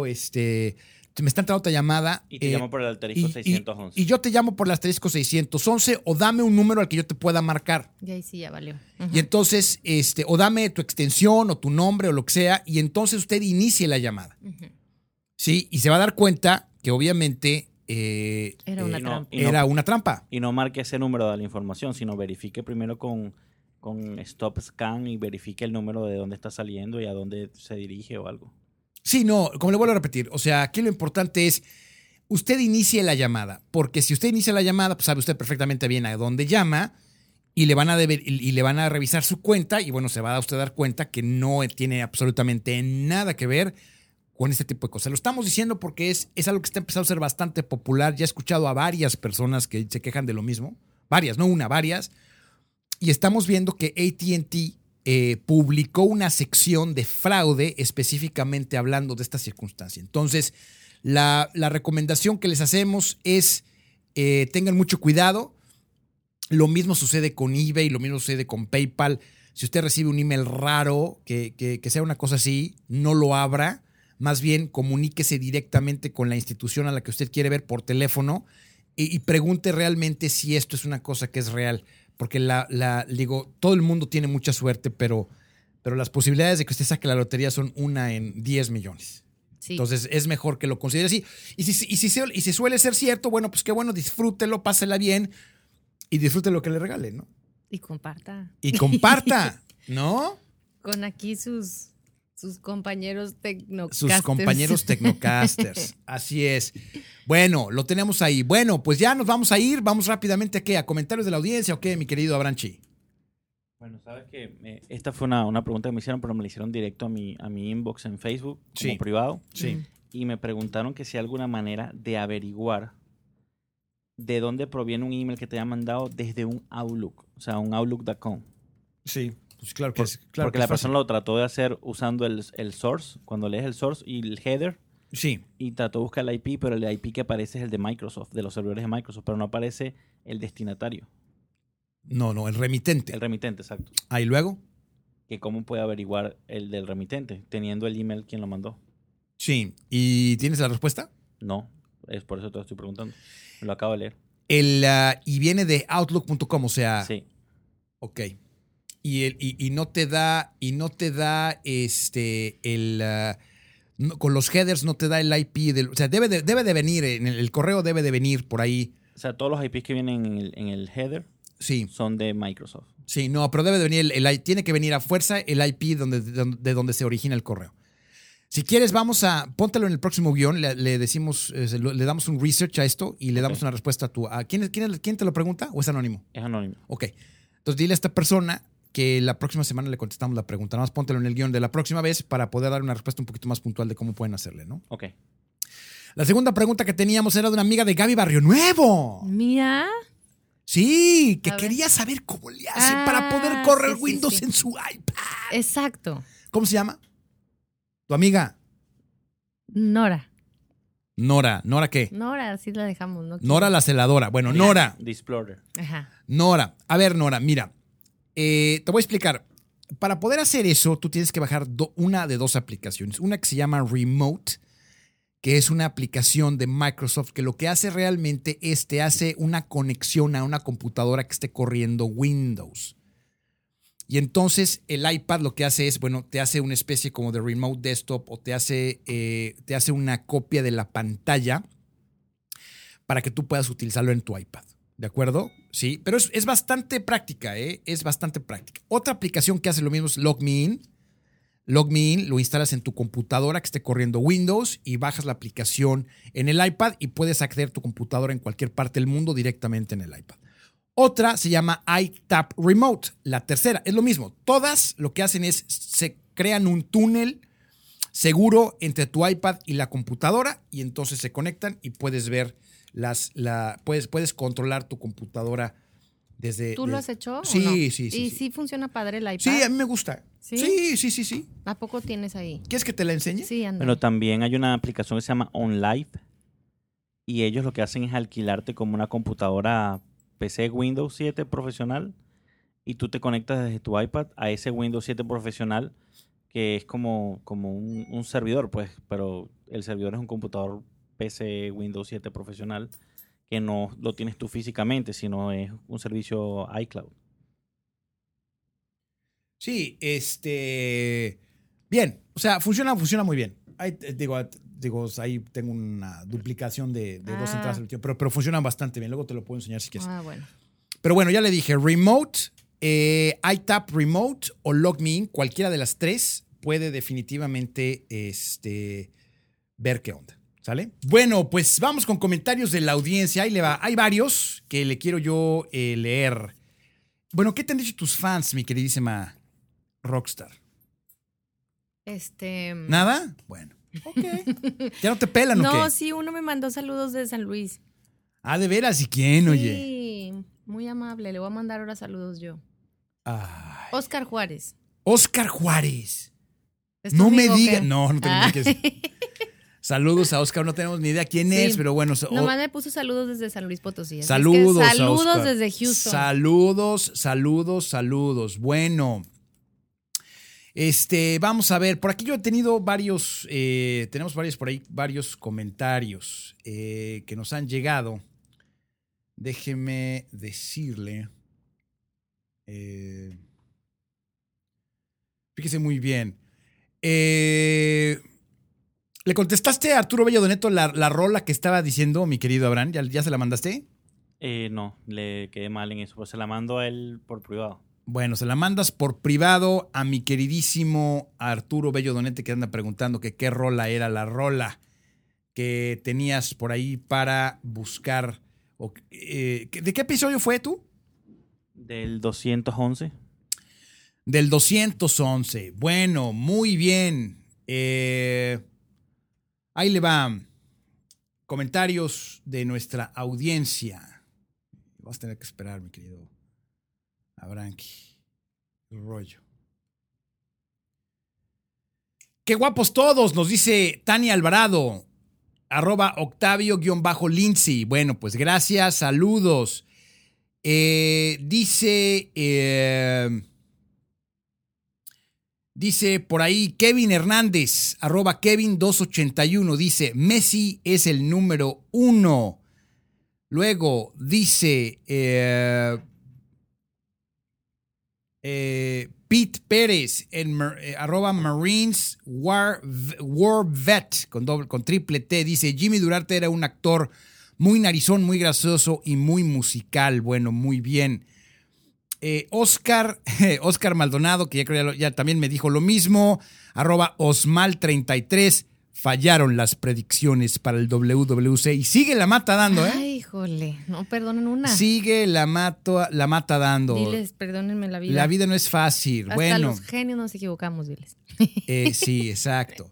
me está entrando otra llamada. Y te llamo por el asterisco 611. Y yo te llamo por el asterisco 611 o dame un número al que yo te pueda marcar. Y ahí sí ya valió. Y entonces, o dame tu extensión o tu nombre o lo que sea, y entonces usted inicie la llamada. Ujú. ¿Sí? Y se va a dar cuenta que obviamente Era una y no- trampa. y no- era una trampa. Y no marque ese número de la información, sino verifique primero con Stop Scan y verifique el número de dónde está saliendo y a dónde se dirige o algo. Sí, no, como le vuelvo a repetir, o sea, aquí lo importante es, usted inicie la llamada, porque si usted inicia la llamada, pues sabe usted perfectamente bien a dónde llama y le van a revisar su cuenta y bueno, se va a usted dar cuenta que no tiene absolutamente nada que ver con este tipo de cosas. Lo estamos diciendo porque es algo que está empezando a ser bastante popular. Ya he escuchado a varias personas que se quejan de lo mismo, varias, no una, varias, y estamos viendo que AT&T publicó una sección de fraude específicamente hablando de esta circunstancia. Entonces, la recomendación que les hacemos es tengan mucho cuidado. Lo mismo sucede con eBay, lo mismo sucede con PayPal. Si usted recibe un email raro, que sea una cosa así, no lo abra. Más bien, comuníquese directamente con la institución a la que usted quiere ver por teléfono y pregunte realmente si esto es una cosa que es real. Porque digo, todo el mundo tiene mucha suerte, pero las posibilidades de que usted saque la lotería son 1 en 10 millones. Sí. Entonces es mejor que lo considere así. Y si suele ser cierto, bueno, pues qué bueno, disfrútelo, pásela bien y disfrute lo que le regalen, ¿no? Y comparta. Y comparta, ¿no? Con aquí sus compañeros tecnocasters. Sus compañeros tecnocasters. Así es. Bueno, lo tenemos ahí. Bueno, pues ya nos vamos a ir. Vamos rápidamente ¿a comentarios de la audiencia o qué, mi querido Abranchi? Bueno, sabes que esta fue una pregunta que me hicieron, pero me la hicieron directo a mi inbox en Facebook, como Sí. privado. Sí. Y me preguntaron que si hay alguna manera de averiguar de dónde proviene un email que te haya mandado desde un Outlook, o sea, un Outlook.com. Sí, pues claro que es. Claro Porque que la es fácil. persona lo trató de hacer usando el source, cuando lees el source y el header, Sí. y trató de buscar el IP, pero el IP que aparece es el de Microsoft, de los servidores de Microsoft, pero no aparece el destinatario, No, el remitente. el remitente, exacto. Ahí luego. Que cómo puede averiguar el del remitente, teniendo el email quien lo mandó. Sí. ¿Y tienes la respuesta? No, es por eso te lo estoy preguntando. Me lo acabo de leer. Y viene de Outlook.com, o sea. Sí. Ok. Y no te da con los headers no te da el IP o sea, debe de venir en el correo, debe de venir por ahí. O sea, todos los IPs que vienen en el header Sí. son de Microsoft. Sí, no, pero debe de venir tiene que venir a fuerza el IP de donde se origina el correo. Si quieres, póntelo en el próximo guión, le decimos, le damos un research a esto y le damos una respuesta a ¿quién te lo pregunta o es anónimo? Es anónimo. Ok. Entonces dile a esta persona que la próxima semana le contestamos la pregunta. Nada más póntelo en el guión de la próxima vez para poder dar una respuesta un poquito más puntual de cómo pueden hacerle, ¿no? Ok. La segunda pregunta que teníamos era de una amiga de Gaby Barrio Nuevo. Mía. Sí, que A ver. quería saber cómo le hace para poder correr sí, Windows sí. en su iPad. Exacto. ¿Cómo se llama? Tu amiga. Nora. Nora. ¿Nora qué? Nora, así la dejamos, ¿no? Nora la celadora. Bueno, Nora. The Explorer. Ajá. Nora. A ver, Nora, mira. Te voy a explicar. Para poder hacer eso, tú tienes que bajar una de 2 aplicaciones. Una que se llama Remote, que es una aplicación de Microsoft que lo que hace realmente es te hace una conexión a una computadora que esté corriendo Windows. Y entonces el iPad lo que hace es, bueno, te hace una especie como de remote desktop o te hace una copia de la pantalla para que tú puedas utilizarlo en tu iPad. ¿De acuerdo? Sí, pero es bastante práctica, ¿eh? Es bastante práctica. Otra aplicación que hace lo mismo es LogMeIn. LogMeIn lo instalas en tu computadora que esté corriendo Windows y bajas la aplicación en el iPad y puedes acceder a tu computadora en cualquier parte del mundo directamente en el iPad. Otra se llama iTap Remote. La tercera es lo mismo. Todas lo que hacen es se crean un túnel seguro entre tu iPad y la computadora y entonces se conectan y puedes ver puedes controlar tu computadora desde... ¿Tú lo has hecho? Sí, ¿o no? sí. ¿Y sí funciona padre el iPad? Sí, a mí me gusta. ¿Sí? Sí. ¿A poco tienes ahí? ¿Quieres que te la enseñe? Sí, anda. Pero también hay una aplicación que se llama OnLive y ellos lo que hacen es alquilarte como una computadora PC Windows 7 profesional y tú te conectas desde tu iPad a ese Windows 7 profesional que es como un servidor, pues, pero el servidor es un computador PC Windows 7 profesional que no lo tienes tú físicamente, sino es un servicio iCloud. Sí, bien, o sea, funciona muy bien. Ahí, digo, ahí tengo una duplicación de dos entradas al tiempo, pero funcionan bastante bien. Luego te lo puedo enseñar si quieres. Bueno. Pero bueno, ya le dije, Remote, iTap Remote o LogMeIn, cualquiera de las tres puede definitivamente ver qué onda. ¿Sale? Bueno, pues vamos con comentarios de la audiencia. Ahí le va. Hay varios que le quiero yo leer. Bueno, ¿qué te han dicho tus fans, mi queridísima Rockstar? ¿Nada? Bueno, ok. ¿Ya no te pelan o qué? No, sí, uno me mandó saludos de San Luis. Ah, ¿de veras? ¿Y quién, oye? Sí, muy amable. Le voy a mandar ahora saludos yo. Ay. Oscar Juárez. Oscar Juárez. No me digas. No tenemos que decir. Saludos a Oscar, no tenemos ni idea quién es, pero bueno. Nomás me puso saludos desde San Luis Potosí. Saludos, saludos desde Houston. Saludos. Bueno, vamos a ver. Por aquí yo he tenido tenemos varios comentarios que nos han llegado. Déjeme decirle. Fíjese muy bien. ¿Le contestaste a Arturo Bello Doneto la rola que estaba diciendo, mi querido Abraham? ¿Ya se la mandaste? No, le quedé mal en eso, pero se la mando a él por privado. Bueno, se la mandas por privado a mi queridísimo Arturo Bello Donete, que anda preguntando que qué rola era la rola que tenías por ahí para buscar. ¿De qué episodio fue tú? Del 211. Del 211. Bueno, muy bien. Ahí le va. Comentarios de nuestra audiencia. Vas a tener que esperar, mi querido Abranqui. Rollo. ¡Qué guapos todos! Nos dice Tania Alvarado. @Octavio_Lindsay. Bueno, pues gracias. Saludos. Dice por ahí Kevin Hernández, @Kevin281, dice, Messi es el número 1. Luego dice Pete Pérez, Marines War Vet, con triple T, dice, Jimmy Durante era un actor muy narizón, muy gracioso y muy musical. Bueno, muy bien. Oscar Maldonado, que ya también me dijo lo mismo, @Osmal33, fallaron las predicciones para el WWC y sigue la mata dando, ¿eh? Ay, híjole, no perdonen una. Sigue la mata dando. Diles, perdónenme la vida. La vida no es fácil. Hasta los genios nos equivocamos, diles. Sí, exacto.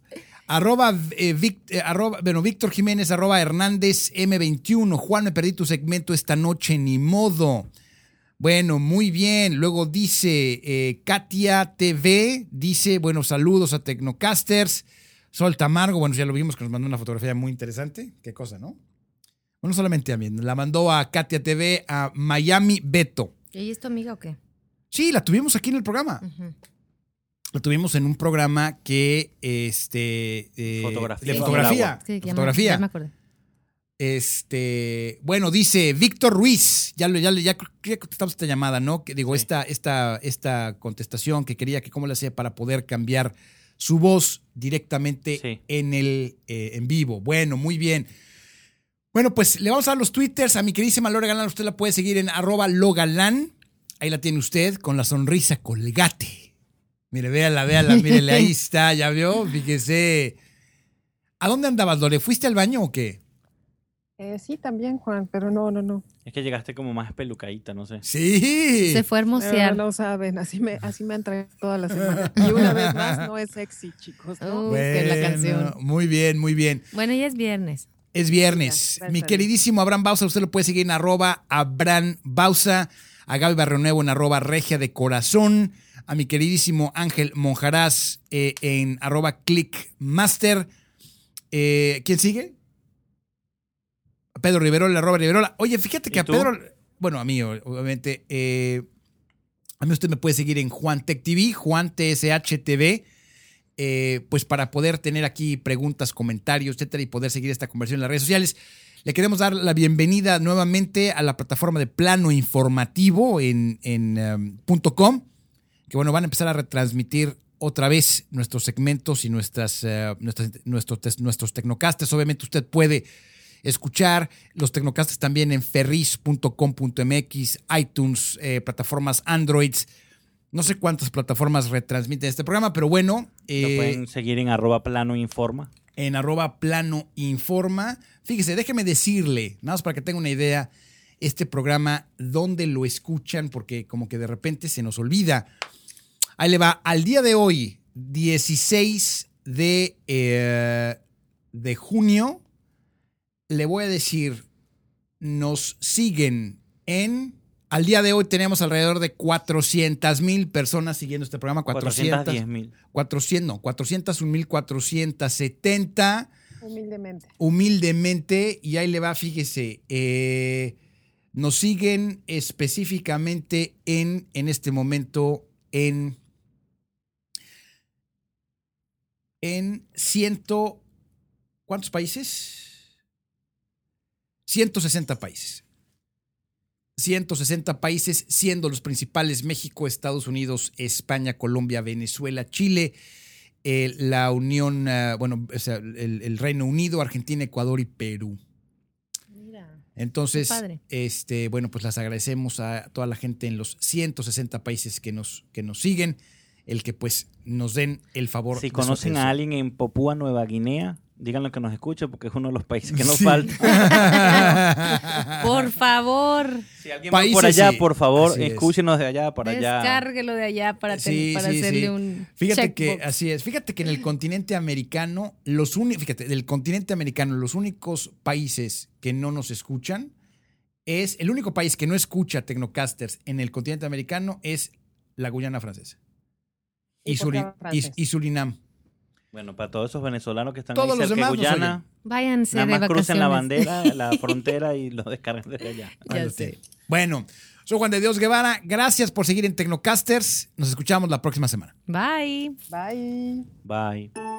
Víctor Jiménez, @Hernández M21. Juan, me perdí tu segmento esta noche, ni modo. Bueno, muy bien. Luego dice Katia TV, dice, bueno, saludos a Tecnocasters. Sol Tamargo, bueno, ya lo vimos que nos mandó una fotografía muy interesante. Qué cosa, ¿no? Bueno, solamente a mí. La mandó a Katia TV, a Miami Beto. ¿Ella es tu amiga o qué? Sí, la tuvimos aquí en el programa. Uh-huh. La tuvimos en un programa que Fotografía. de fotografía. Sí, fotografía. ya me acordé. Bueno, dice Víctor Ruiz, ya contestamos esta llamada, ¿no? Que digo, Sí. esta contestación que quería que cómo le hacía para poder cambiar su voz directamente Sí. en vivo. Bueno, muy bien. Bueno, pues le vamos a dar los twitters a mi queridísima Lore Galán. Usted la puede seguir en @logalán. Ahí la tiene usted con la sonrisa colgate. Mire, véala, mírele, ahí está, ya vio, fíjese. ¿A dónde andabas, Lore? ¿Fuiste al baño o qué? Sí, también, Juan, pero no. Es que llegaste como más pelucadita, no sé. Sí. Se fue a hermosear. No saben, así me han traído toda la semana. Y una vez más, no es sexy, chicos, ¿no? Que la canción. Muy bien, muy bien. Bueno, ya es viernes. Es viernes. Ya, Mi gracias. queridísimo Abraham Bausa, usted lo puede seguir en @Abraham Bausa, a Gaby Barrionuevo en @Regia de Corazón, a mi queridísimo Ángel Monjarás en @Clickmaster. ¿Quién sigue? A Pedro Riverola, @Riverola. Oye, fíjate que ¿Y a tú? Pedro, bueno, a mí, obviamente, a mí usted me puede seguir en Juan Tech TV, Juan TSH TV. Pues para poder tener aquí preguntas, comentarios, etcétera, y poder seguir esta conversación en las redes sociales. Le queremos dar la bienvenida nuevamente a la plataforma de Plano Informativo en .com, que bueno, van a empezar a retransmitir otra vez nuestros segmentos y nuestros tecnocastes. Obviamente usted puede escuchar los tecnocastes también en ferris.com.mx, iTunes, plataformas Androids. No sé cuántas plataformas retransmiten este programa, pero bueno. Lo pueden seguir en @planoinforma. En @planoinforma. Fíjese, déjeme decirle, nada más para que tenga una idea, este programa, dónde lo escuchan, porque como que de repente se nos olvida. Ahí le va. Al día de hoy, 16 de junio, le voy a decir, nos siguen en... Al día de hoy tenemos alrededor de 400,000 personas siguiendo este programa. 410,000. 401,470. Humildemente. Y ahí le va, fíjese. Nos siguen específicamente en este momento en 100. ¿Cuántos países? 160 países. 160 países, siendo los principales México, Estados Unidos, España, Colombia, Venezuela, Chile, la Unión, el Reino Unido, Argentina, Ecuador y Perú. Mira. Entonces, Qué padre. bueno, pues las agradecemos a toda la gente en los 160 países que nos siguen, el que pues nos den el favor. Si de su conocen a atención. alguien en Papúa Nueva Guinea, díganlo que nos escuche porque es uno de los países que nos Sí. falta. Por favor, Si alguien va Países, por allá, sí. por favor, Así es. escúchenos de allá para allá. descárguelo de allá para Sí, hacerle sí. un Fíjate que checkbox. así es. Fíjate que en el continente americano, del continente americano, los únicos países que no nos escuchan el único país que no escucha Tecnocasters en el continente americano es la Guyana Francesa. ¿Y por qué habla francés? Y Surinam. Bueno, para todos esos venezolanos que están Todos ahí los cerca de demás nos Guyana, Váyanse nada de más vacaciones. crucen la bandera, la frontera y lo descargan desde allá. Ya Ahí lo sé. tienen. Bueno, soy Juan de Dios Guevara. Gracias por seguir en Tecnocasters. Nos escuchamos la próxima semana. Bye. Bye. Bye.